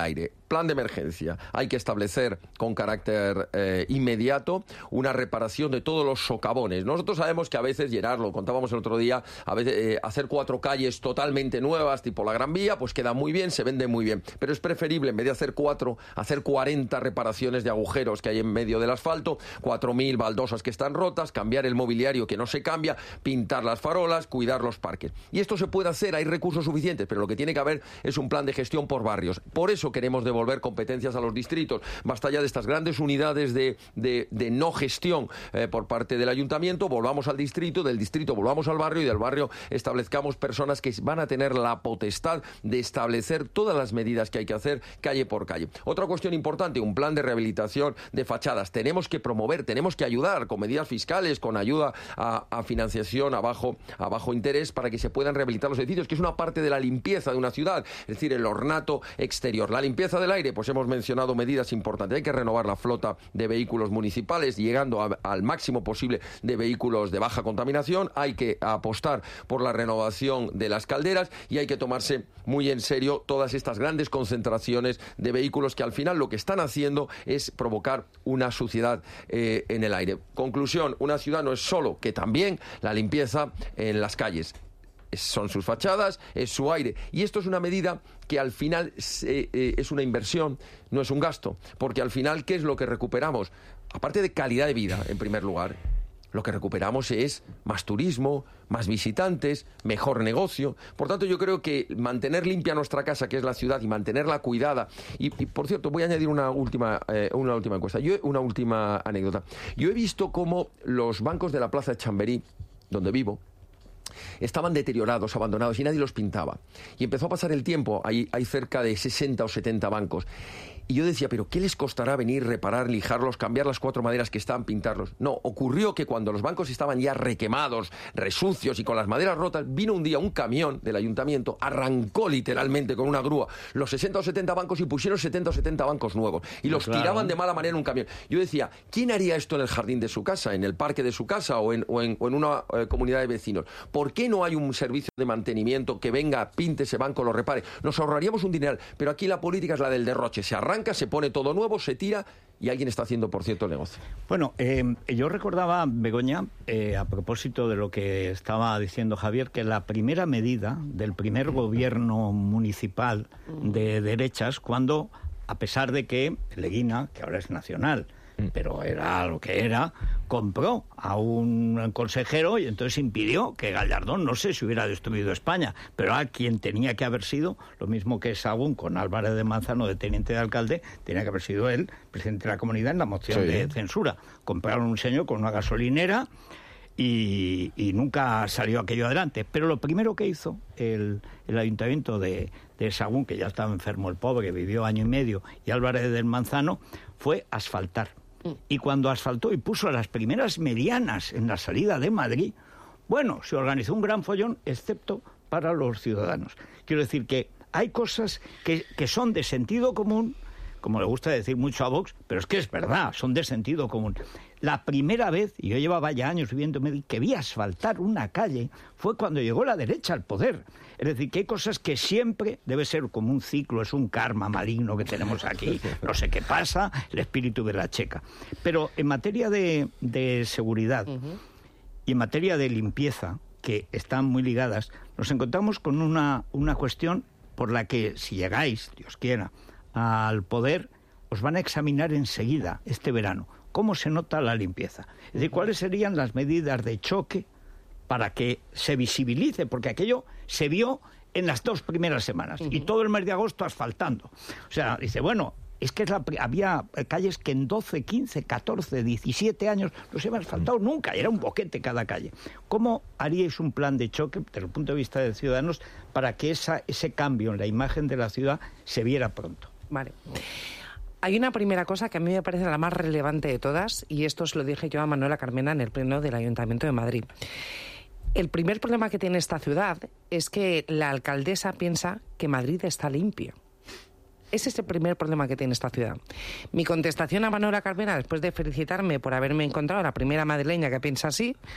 plan de emergencia. Hay que establecer con carácter eh, inmediato una reparación de todos los socavones. Nosotros sabemos que a veces, Gerard, lo contábamos el otro día, a veces eh, hacer cuatro calles totalmente nuevas, tipo la Gran Vía, pues queda muy bien, se vende muy bien. Pero es preferible, en vez de hacer cuatro, hacer cuarenta reparaciones de agujeros que hay en medio del asfalto, cuatro mil baldosas que están rotas, cambiar el mobiliario que no se cambia, pintar las farolas, cuidar los parques. Y esto se puede hacer, hay recursos suficientes, pero lo que tiene que haber es un plan de gestión por barrios. Por eso queremos devolver competencias a los distritos. Basta ya de estas grandes unidades de, de, de no gestión eh, por parte del ayuntamiento. Volvamos al distrito, del distrito volvamos al barrio y del barrio establezcamos personas que van a tener la potestad de establecer todas las medidas que hay que hacer calle por calle. Otra cuestión importante, un plan de rehabilitación de fachadas. Tenemos que promover, tenemos que ayudar con medidas fiscales, con ayuda a, a financiación a bajo, a bajo interés para que se puedan rehabilitar los edificios, que es una parte de la limpieza de una ciudad, es decir, el ornato exterior. La limpieza del aire, pues hemos mencionado medidas importantes. Hay que renovar la flota de vehículos municipales, llegando a, al máximo posible de vehículos de baja contaminación. Hay que apostar por la renovación de las calderas y hay que tomarse muy en serio todas estas grandes concentraciones de vehículos que al final lo que están haciendo es provocar una suciedad eh, en el aire. Conclusión, una ciudad no es solo, que también la limpieza en las calles. Son sus fachadas, es su aire. Y esto es una medida que al final eh, eh, es una inversión, no es un gasto. Porque al final, ¿qué es lo que recuperamos? Aparte de calidad de vida, en primer lugar, lo que recuperamos es más turismo, más visitantes, mejor negocio. Por tanto, yo creo que mantener limpia nuestra casa, que es la ciudad, y mantenerla cuidada. Y, y por cierto, voy a añadir una última, eh, una última encuesta. Yo, una última anécdota. Yo he visto cómo los bancos de la Plaza de Chamberí, donde vivo, estaban deteriorados, abandonados y nadie los pintaba. Y empezó a pasar el tiempo, hay, hay cerca de sesenta o setenta bancos. Y yo decía, ¿pero qué les costará venir, reparar, lijarlos, cambiar las cuatro maderas que están, pintarlos? No, ocurrió que cuando los bancos estaban ya requemados, resucios y con las maderas rotas, vino un día un camión del ayuntamiento, arrancó literalmente con una grúa los sesenta o setenta bancos y pusieron setenta o setenta bancos nuevos. Y los claro. tiraban de mala manera en un camión. Yo decía, ¿quién haría esto en el jardín de su casa, en el parque de su casa o en, o en, o en una eh, comunidad de vecinos? ¿Por qué no hay un servicio de mantenimiento que venga, pinte ese banco, lo repare? Nos ahorraríamos un dineral, pero aquí la política es la del derroche. Se arranca, se pone todo nuevo, se tira y alguien está haciendo, por cierto, el negocio. Bueno, eh, yo recordaba, Begoña, eh, a propósito de lo que estaba diciendo Javier, que la primera medida del primer gobierno municipal de derechas, cuando, a pesar de que Leguina, que ahora es nacional, pero era lo que era, compró a un consejero y entonces impidió que Gallardón, no sé si hubiera destruido España, pero a quien tenía que haber sido, lo mismo que Sahagún con Álvarez de Manzano de teniente de alcalde, tenía que haber sido él, presidente de la comunidad, en la moción sí. de censura. Compraron un señor con una gasolinera y, y nunca salió aquello adelante. Pero lo primero que hizo el, el ayuntamiento de, de Sahagún, que ya estaba enfermo el pobre, vivió año y medio, y Álvarez del Manzano, fue asfaltar. Y cuando asfaltó y puso las primeras medianas en la salida de Madrid, bueno, se organizó un gran follón, excepto para los ciudadanos. Quiero decir que hay cosas que, que son de sentido común, como le gusta decir mucho a Vox, pero es que es verdad, son de sentido común. La primera vez, y yo llevaba ya años viviendo en Madrid, que vi asfaltar una calle fue cuando llegó la derecha al poder. Es decir, que hay cosas que siempre debe ser como un ciclo, es un karma maligno que tenemos aquí, no sé qué pasa, el espíritu de la checa. Pero en materia de, de seguridad uh-huh. y en materia de limpieza, que están muy ligadas, nos encontramos con una, una cuestión por la que, si llegáis, Dios quiera, al poder, os van a examinar enseguida, este verano, cómo se nota la limpieza. Es decir, cuáles serían las medidas de choque para que se visibilice, porque aquello se vio en las dos primeras semanas, uh-huh. y todo el mes de agosto asfaltando. O sea, dice, bueno, es que es la, había calles que en doce, quince, catorce, diecisiete años no se habían asfaltado nunca, era un boquete cada calle. ¿Cómo haríais un plan de choque, desde el punto de vista de Ciudadanos, para que esa, ese cambio en la imagen de la ciudad se viera pronto? Vale. Hay una primera cosa que a mí me parece la más relevante de todas, y esto os lo dije yo a Manuela Carmena en el pleno del Ayuntamiento de Madrid. El primer problema que tiene esta ciudad es que la alcaldesa piensa que Madrid está limpio. Ese es el primer problema que tiene esta ciudad. Mi contestación a Manuela Carmena, después de felicitarme por haberme encontrado la primera madrileña que piensa así,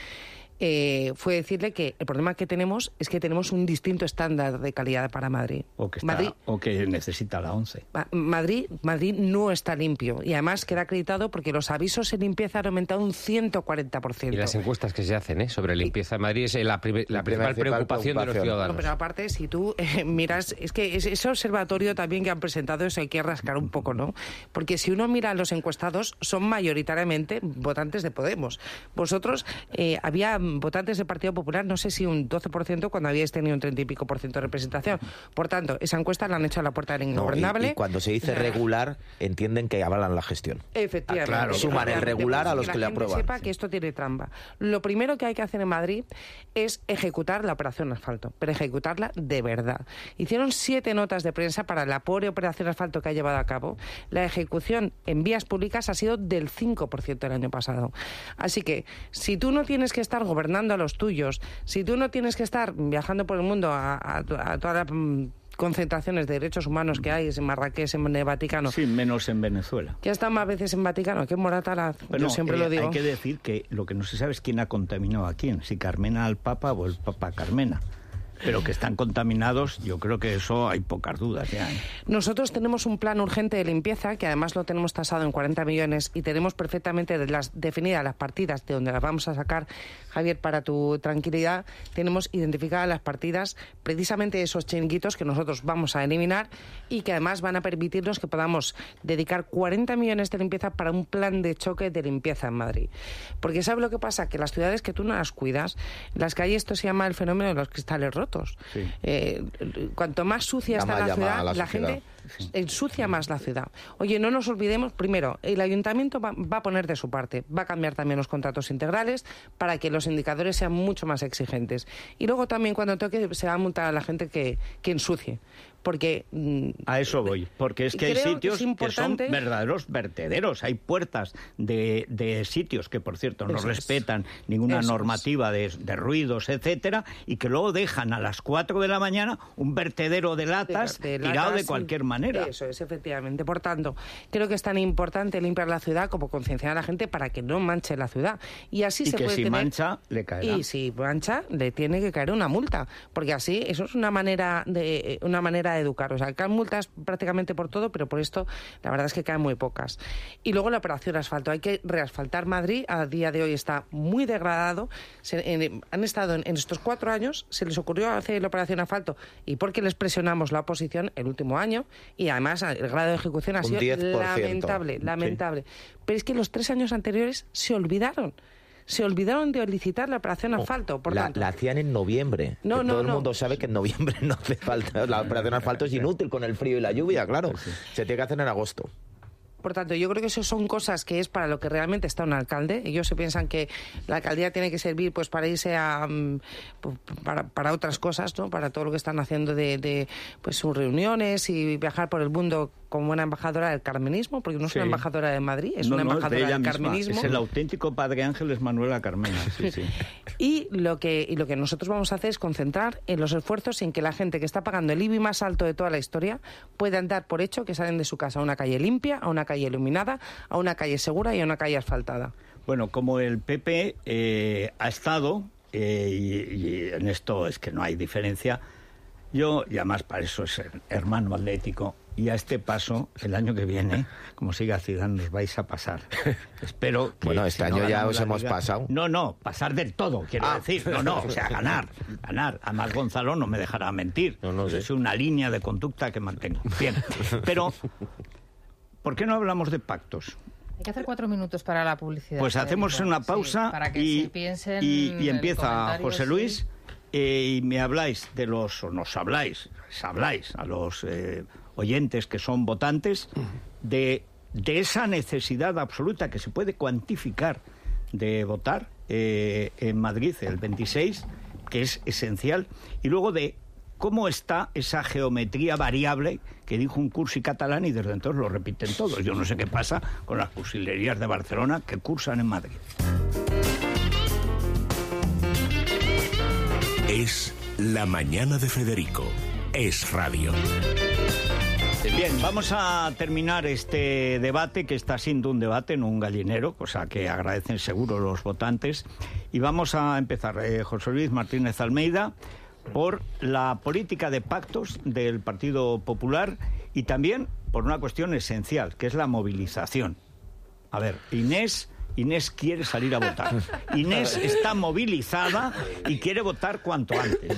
eh, fue decirle que el problema que tenemos es que tenemos un distinto estándar de calidad para Madrid. O que, está, Madrid, o que necesita la ONCE. Madrid, Madrid no está limpio y además queda acreditado porque los avisos de limpieza han aumentado un ciento cuarenta por ciento. Y las encuestas que se hacen ¿eh? sobre limpieza en Madrid es la, pri la principal preocupación, preocupación de los ciudadanos. No, pero aparte, si tú eh, miras, es que ese observatorio también que han presentado, eso hay que rascar un poco, ¿no? Porque si uno mira a los encuestados, son mayoritariamente votantes de Podemos. Vosotros, eh, había votantes del Partido Popular, no sé si un doce por ciento cuando habíais tenido un treinta y pico por ciento de representación. Por tanto, esa encuesta la han hecho a la puerta del ingobernable. No, y, y cuando se dice regular, entienden que avalan la gestión. Efectivamente. Ah, claro, suman el regular a los que, que le aprueban. Sepa que esto tiene trampa. Lo primero que hay que hacer en Madrid es ejecutar la operación asfalto, pero ejecutarla de verdad. Hicieron siete notas de prensa para la pobre operación asfalto que ha llevado a cabo. La ejecución en vías públicas ha sido del cinco por ciento el año pasado. Así que, si tú no tienes que estar gobernando a los tuyos, si tú no tienes que estar viajando por el mundo a, a, a toda la mm, concentraciones de derechos humanos que hay en Marrakech, en el Vaticano. Sí, menos en Venezuela. Que están más veces en Vaticano que en Moratalaz. Yo no, siempre eh, lo digo. Hay que decir que lo que no se sabe es quién ha contaminado a quién, si Carmena al Papa o el Papa a Carmena. Pero que están contaminados, yo creo que eso hay pocas dudas ya. ¿eh? Nosotros tenemos un plan urgente de limpieza, que además lo tenemos tasado en cuarenta millones y tenemos perfectamente las, definidas las partidas de donde las vamos a sacar. Javier, para tu tranquilidad, tenemos identificadas las partidas precisamente de esos chiringuitos que nosotros vamos a eliminar y que además van a permitirnos que podamos dedicar cuarenta millones de limpieza para un plan de choque de limpieza en Madrid. Porque ¿sabes lo que pasa? Que las ciudades que tú no las cuidas, las calles, esto se llama el fenómeno de los cristales rotos. Sí. Eh, cuanto más sucia está la ciudad, la, la gente sí. ensucia más la ciudad. Oye, no nos olvidemos, primero, el ayuntamiento va, va a poner de su parte, va a cambiar también los contratos integrales para que los indicadores sean mucho más exigentes. Y luego también cuando toque se va a multar a la gente que, que ensucie. Porque a eso voy, porque es que hay sitios que, que son verdaderos vertederos, hay puertas de, de sitios que, por cierto, no eso respetan es. ninguna eso normativa de, de ruidos, etcétera, y que luego dejan a las cuatro de la mañana un vertedero de latas de, de tirado latas, de cualquier manera. Eso es, efectivamente. Por tanto, creo que es tan importante limpiar la ciudad como concienciar a la gente para que no manche la ciudad. Y así y se que puede si tener... mancha, le caerá. Y si mancha, le tiene que caer una multa, porque así, eso es una manera de una manera de educar. O sea, caen multas prácticamente por todo, pero por esto la verdad es que caen muy pocas. Y luego la operación asfalto. Hay que reasfaltar Madrid. A día de hoy está muy degradado. Se, en, han estado en, en estos cuatro años, se les ocurrió hacer la operación asfalto y porque les presionamos la oposición el último año y además el grado de ejecución ha sido lamentable, lamentable. Sí. Pero es que los tres años anteriores se olvidaron. Se olvidaron de licitar la operación asfalto. Por la, tanto, la hacían en noviembre. No, que no, todo el no. mundo sabe que en noviembre no hace falta. La operación asfalto es inútil con el frío y la lluvia, claro. Sí. Se tiene que hacer en agosto. Por tanto, yo creo que eso son cosas que es para lo que realmente está un alcalde. Ellos se piensan que la alcaldía tiene que servir pues para irse a para, para otras cosas, ¿no? Para todo lo que están haciendo de, de pues sus reuniones y viajar por el mundo como una embajadora del carmenismo, porque no es sí. una embajadora de Madrid, es no, una no, embajadora de del carmenismo. Es el auténtico Padre Ángeles Manuela Carmena. Sí, sí. y lo que y lo que nosotros vamos a hacer es concentrar en los esfuerzos en que la gente que está pagando el I B I más alto de toda la historia pueda dar por hecho que salen de su casa a una calle limpia, a una calle iluminada, a una calle segura y a una calle asfaltada. Bueno, como el P P eh, ha estado, eh, y, y en esto es que no hay diferencia, yo, y además para eso es hermano atlético, y a este paso, el año que viene, como siga Zidane, nos vais a pasar. Espero que... Bueno, este si año no ya os la hemos liga, pasado. No, no, pasar del todo, quiero ah. decir. No, no, o sea, ganar, ganar. Además, Gonzalo no me dejará mentir. No, no sé. Es una línea de conducta que mantengo. Bien, pero... ¿Por qué no hablamos de pactos? Hay que hacer cuatro minutos para la publicidad. Pues hacemos una pausa sí, para que y, se piensen y, y empieza José Luis sí. eh, y me habláis de los, o nos habláis, os habláis a los eh, oyentes que son votantes de, de esa necesidad absoluta que se puede cuantificar de votar eh, en Madrid el veintiséis, que es esencial, y luego de cómo está esa geometría variable que dijo un cursi catalán y desde entonces lo repiten todos. Yo no sé qué pasa con las cursilerías de Barcelona que cursan en Madrid. Es La Mañana de Federico. Es radio. Bien, vamos a terminar este debate, que está siendo un debate, no un gallinero, cosa que agradecen seguro los votantes. Y vamos a empezar, eh, José Luis Martínez Almeida, por la política de pactos del Partido Popular y también por una cuestión esencial, que es la movilización. A ver, Inés... Inés quiere salir a votar. Inés está movilizada y quiere votar cuanto antes.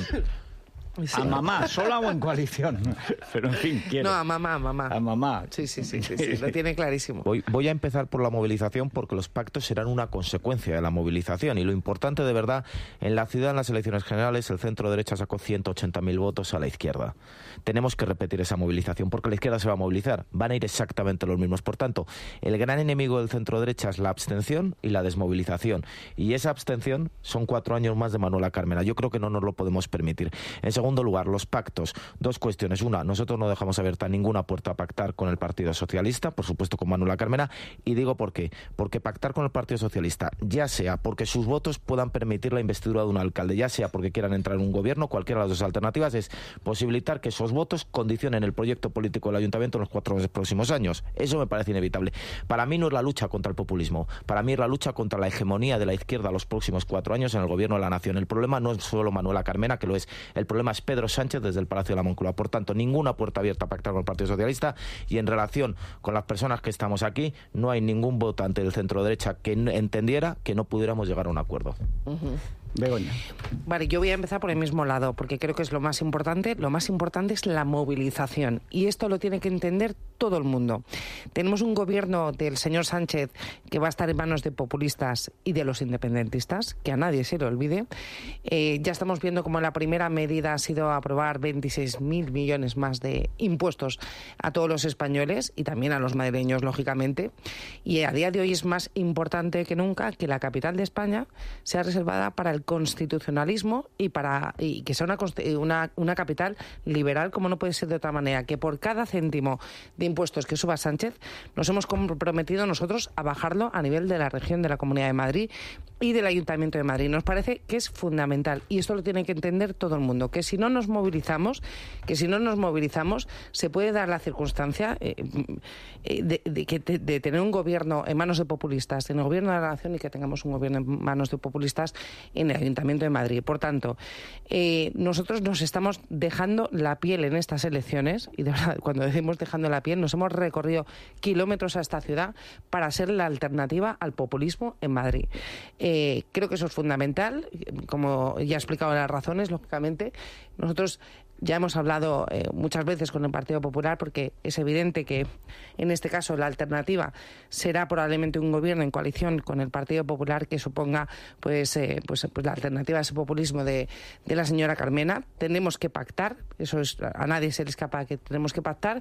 Sí. A mamá, sola o en coalición. Pero en fin, quiere. No, a mamá, a mamá. A mamá. Sí, sí, sí, sí, sí, lo tiene clarísimo. Voy, voy a empezar por la movilización porque los pactos serán una consecuencia de la movilización. Y lo importante de verdad, en la ciudad, en las elecciones generales, el centro derecha sacó ciento ochenta mil votos a la izquierda. Tenemos que repetir esa movilización porque la izquierda se va a movilizar. Van a ir exactamente los mismos. Por tanto, el gran enemigo del centro derecha es la abstención y la desmovilización. Y esa abstención son cuatro años más de Manuela Carmena. Yo creo que no nos lo podemos permitir. En segundo lugar, los pactos. Dos cuestiones. Una, nosotros no dejamos abierta ninguna puerta a pactar con el Partido Socialista, por supuesto con Manuela Carmena, y digo por qué. Porque pactar con el Partido Socialista, ya sea porque sus votos puedan permitir la investidura de un alcalde, ya sea porque quieran entrar en un gobierno, cualquiera de las dos alternativas, es posibilitar que esos votos condicionen el proyecto político del Ayuntamiento en los cuatro próximos años. Eso me parece inevitable. Para mí no es la lucha contra el populismo, para mí es la lucha contra la hegemonía de la izquierda los próximos cuatro años en el gobierno de la nación. El problema no es solo Manuela Carmena, que lo es, el problema es Pedro Sánchez desde el Palacio de la Moncloa. Por tanto, ninguna puerta abierta a pactar con el Partido Socialista, y en relación con las personas que estamos aquí, no hay ningún votante del centro derecha que entendiera que no pudiéramos llegar a un acuerdo. Uh-huh. Begoña. Vale, yo voy a empezar por el mismo lado, porque creo que es lo más importante. Lo más importante es la movilización, y esto lo tiene que entender todo el mundo. Tenemos un gobierno del señor Sánchez que va a estar en manos de populistas y de los independentistas, que a nadie se le olvide. Eh, ya estamos viendo como la primera medida ha sido aprobar veintiséis mil millones más de impuestos a todos los españoles y también a los madrileños, lógicamente. Y a día de hoy es más importante que nunca que la capital de España sea reservada para el constitucionalismo y para y que sea una, una, una capital liberal, como no puede ser de otra manera, que por cada céntimo de impuestos que suba Sánchez nos hemos comprometido nosotros a bajarlo a nivel de la región de la Comunidad de Madrid y del Ayuntamiento de Madrid. Nos parece que es fundamental, y esto lo tiene que entender todo el mundo, que si no nos movilizamos, que si no nos movilizamos, se puede dar la circunstancia eh, de, de, de, de tener un gobierno en manos de populistas, en el gobierno de la nación, y que tengamos un gobierno en manos de populistas en el Ayuntamiento de Madrid. Por tanto, eh, nosotros nos estamos dejando la piel en estas elecciones, y de verdad, cuando decimos dejando la piel, nos hemos recorrido kilómetros a esta ciudad para ser la alternativa al populismo en Madrid. Eh, creo que eso es fundamental, como ya he explicado las razones, lógicamente. Nosotros ya hemos hablado eh, muchas veces con el Partido Popular, porque es evidente que en este caso la alternativa será probablemente un gobierno en coalición con el Partido Popular que suponga pues, eh, pues, pues la alternativa a ese populismo de, de la señora Carmena. Tenemos que pactar, eso es, a nadie se le escapa que tenemos que pactar.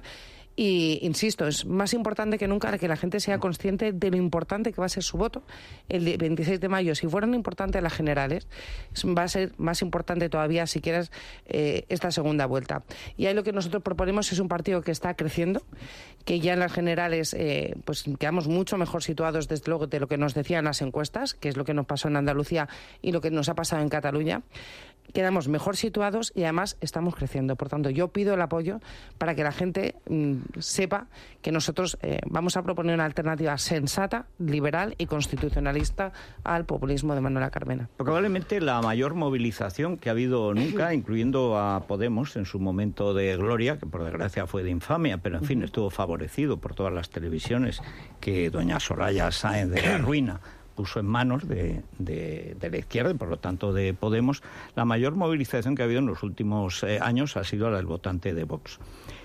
Y, insisto, es más importante que nunca que la gente sea consciente de lo importante que va a ser su voto el veintiséis de mayo. Si fueron importantes las generales, va a ser más importante todavía, si quieres, eh, esta segunda vuelta. Y ahí lo que nosotros proponemos es un partido que está creciendo, que ya en las generales eh, pues quedamos mucho mejor situados, desde luego, de lo que nos decían las encuestas, que es lo que nos pasó en Andalucía y lo que nos ha pasado en Cataluña. Quedamos mejor situados y además estamos creciendo. Por tanto, yo pido el apoyo para que la gente mmm, sepa que nosotros eh, vamos a proponer una alternativa sensata, liberal y constitucionalista al populismo de Manuela Carmena. Probablemente la mayor movilización que ha habido nunca, incluyendo a Podemos en su momento de gloria, que por desgracia fue de infamia, pero en fin estuvo favorecido por todas las televisiones que doña Soraya Sáenz de la Ruina puso en manos de, de, de la izquierda y por lo tanto de Podemos. La mayor movilización que ha habido en los últimos eh, años ha sido la del votante de Vox.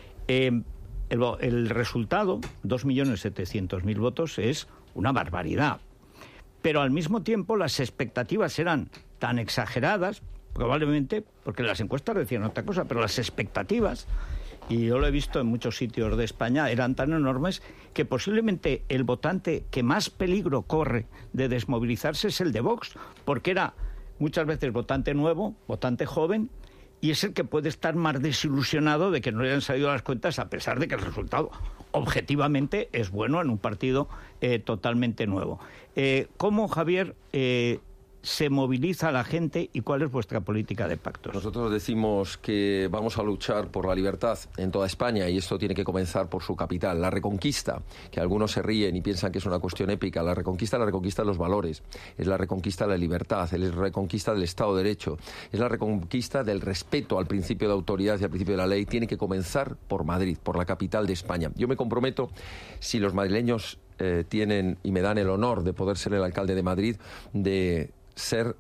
Eh, el, el resultado, dos millones setecientos mil votos, es una barbaridad. Pero al mismo tiempo las expectativas eran tan exageradas, probablemente, porque las encuestas decían otra cosa, pero las expectativas, y yo lo he visto en muchos sitios de España, eran tan enormes que posiblemente el votante que más peligro corre de desmovilizarse es el de Vox, porque era muchas veces votante nuevo, votante joven, y es el que puede estar más desilusionado de que no le hayan salido las cuentas, a pesar de que el resultado objetivamente es bueno en un partido eh, totalmente nuevo. Eh, ¿Cómo, Javier, eh, se moviliza la gente y cuál es vuestra política de pactos? Nosotros decimos que vamos a luchar por la libertad en toda España y esto tiene que comenzar por su capital. La reconquista, que algunos se ríen y piensan que es una cuestión épica, la reconquista es la reconquista de los valores, es la reconquista de la libertad, es la reconquista del Estado de Derecho, es la reconquista del respeto al principio de autoridad y al principio de la ley. Tiene que comenzar por Madrid, por la capital de España. Yo me comprometo, si los madrileños eh, tienen y me dan el honor de poder ser el alcalde de Madrid, de ser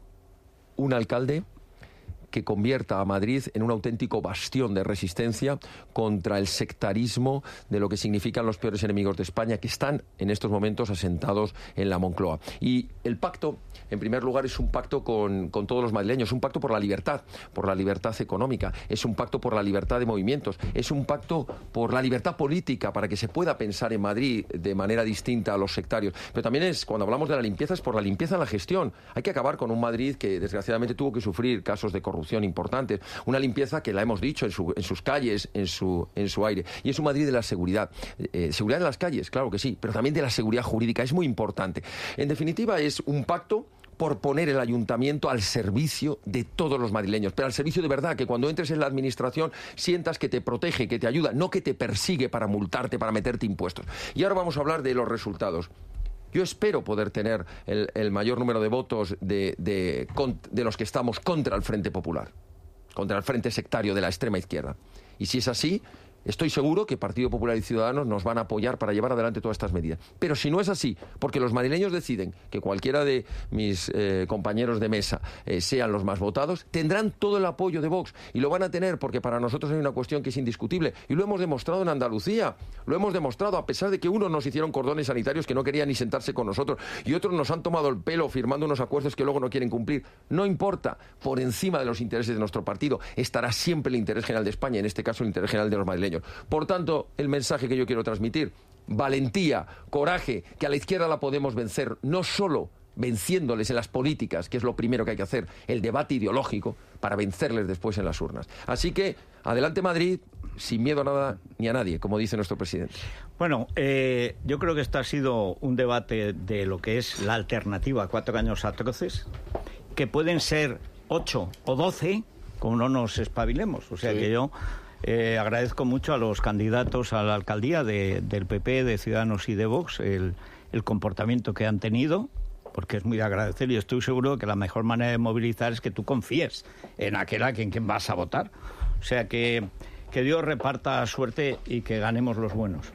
un alcalde que convierta a Madrid en un auténtico bastión de resistencia contra el sectarismo de lo que significan los peores enemigos de España, que están en estos momentos asentados en la Moncloa. Y el pacto, en primer lugar, es un pacto con, con todos los madrileños, un pacto por la libertad, por la libertad económica, es un pacto por la libertad de movimientos, es un pacto por la libertad política, para que se pueda pensar en Madrid de manera distinta a los sectarios. Pero también es, cuando hablamos de la limpieza, es por la limpieza en la gestión. Hay que acabar con un Madrid que, desgraciadamente, tuvo que sufrir casos de corrupción importantes, una limpieza que la hemos dicho en, su, en sus calles, en su, en su aire, y es un Madrid de la seguridad, eh, seguridad en las calles, claro que sí, pero también de la seguridad jurídica, es muy importante. En definitiva, es un pacto por poner el ayuntamiento al servicio de todos los madrileños, pero al servicio de verdad, que cuando entres en la administración sientas que te protege, que te ayuda, no que te persigue para multarte, para meterte impuestos. Y ahora vamos a hablar de los resultados. Yo espero poder tener el, el mayor número de votos de, de, de los que estamos contra el Frente Popular, contra el Frente Sectario de la extrema izquierda. Y si es así, estoy seguro que Partido Popular y Ciudadanos nos van a apoyar para llevar adelante todas estas medidas. Pero si no es así, porque los madrileños deciden que cualquiera de mis eh, compañeros de mesa eh, sean los más votados, tendrán todo el apoyo de Vox. Y lo van a tener porque para nosotros hay una cuestión que es indiscutible. Y lo hemos demostrado en Andalucía. Lo hemos demostrado a pesar de que unos nos hicieron cordones sanitarios que no querían ni sentarse con nosotros y otros nos han tomado el pelo firmando unos acuerdos que luego no quieren cumplir. No importa. Por encima de los intereses de nuestro partido estará siempre el interés general de España, en este caso el interés general de los madrileños. Por tanto, el mensaje que yo quiero transmitir: valentía, coraje, que a la izquierda la podemos vencer, no solo venciéndoles en las políticas, que es lo primero que hay que hacer, el debate ideológico, para vencerles después en las urnas. Así que, adelante Madrid, sin miedo a nada ni a nadie, como dice nuestro presidente. Bueno, eh, yo creo que este ha sido un debate de lo que es la alternativa a cuatro años atroces, que pueden ser ocho o doce, como no nos espabilemos. O sea, sí, que yo eh, agradezco mucho a los candidatos a la alcaldía de, del P P, de Ciudadanos y de Vox el, el comportamiento que han tenido, porque es muy de agradecer, y estoy seguro que la mejor manera de movilizar es que tú confíes en aquel a quien, quien vas a votar. O sea que, que Dios reparta suerte y que ganemos los buenos.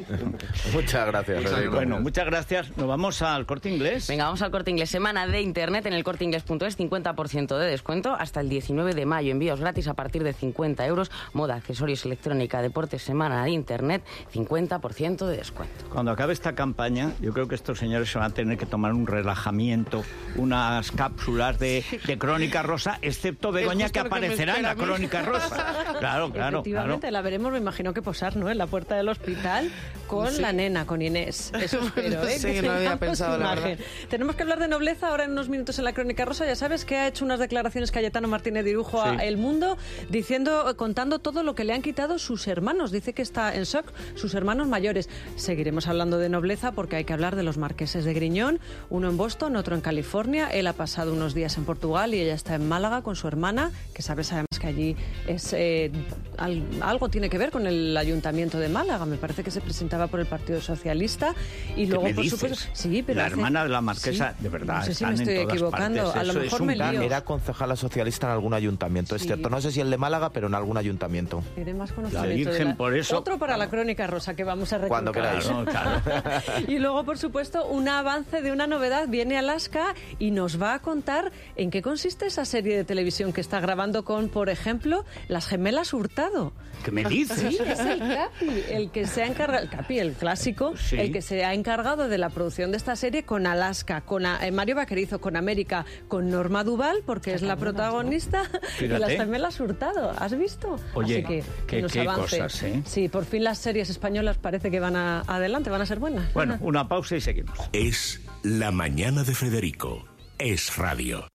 Muchas gracias, Federico. Bueno, muchas gracias. Nos vamos al Corte Inglés. Venga, vamos al Corte Inglés. Semana de Internet en el corte inglés punto es, cincuenta por ciento de descuento hasta el diecinueve de mayo. Envíos gratis a partir de cincuenta euros. Moda, accesorios, electrónica, deportes, semana de Internet, cincuenta por ciento de descuento. Cuando acabe esta campaña, yo creo que estos señores se van a tener que tomar un relajamiento, unas cápsulas de, de Crónica Rosa, excepto Begoña, que aparecerá que en la Crónica Rosa. Claro, claro. Efectivamente, claro. La veremos, me imagino que posar, ¿no?, en la puerta del hospital con sí. la nena, con Inés. Eso espero, ¿eh? Sí, no había pensado, la verdad. Tenemos que hablar de nobleza ahora en unos minutos en la Crónica Rosa. Ya sabes que ha hecho unas declaraciones Cayetano Martínez de Irujo sí. a El Mundo, diciendo, contando todo lo que le han quitado sus hermanos. Dice que está en shock, sus hermanos mayores. Seguiremos hablando de nobleza porque hay que hablar de los marqueses de Griñón, uno en Boston, otro en California. Él ha pasado unos días en Portugal y ella está en Málaga con su hermana, que sabes además que allí es eh, al, algo tiene que ver con el Ayuntamiento de Málaga. Me parece que se presentaba por el Partido Socialista y luego me por dices? supuesto sí, pero la hace... hermana de la marquesa, sí, de verdad, no sé si están me estoy en todas equivocando, partes. a lo Eso mejor me lío. Era concejala socialista en algún ayuntamiento, es sí. cierto, no sé si el de Málaga, pero en algún ayuntamiento. Tiene más La conocimiento Virgen, de la... por eso. Otro para la Crónica Rosa que vamos a recordar. Cuando queráis. Claro, claro. Y luego, por supuesto, un avance de una novedad. Viene Alaska y nos va a contar en qué consiste esa serie de televisión que está grabando con, por ejemplo, las gemelas Hurtado. ¿Qué me dices? Sí, es el Capi, el que se ha encargado, el Capi, el clásico, sí. el que se ha encargado de la producción de esta serie con Alaska, con a, eh, Mario Vaquerizo, con América, con Norma Duval, porque es la protagonista, y las gemelas Hurtado. ¿Has visto? Oye, Así que, qué, que nos qué avance. cosas, ¿eh? Sí, por fin las series españolas parece que van a, adelante, van a ser buenas. Bueno, una pausa y seguimos. Es La Mañana de Federico. Es Radio.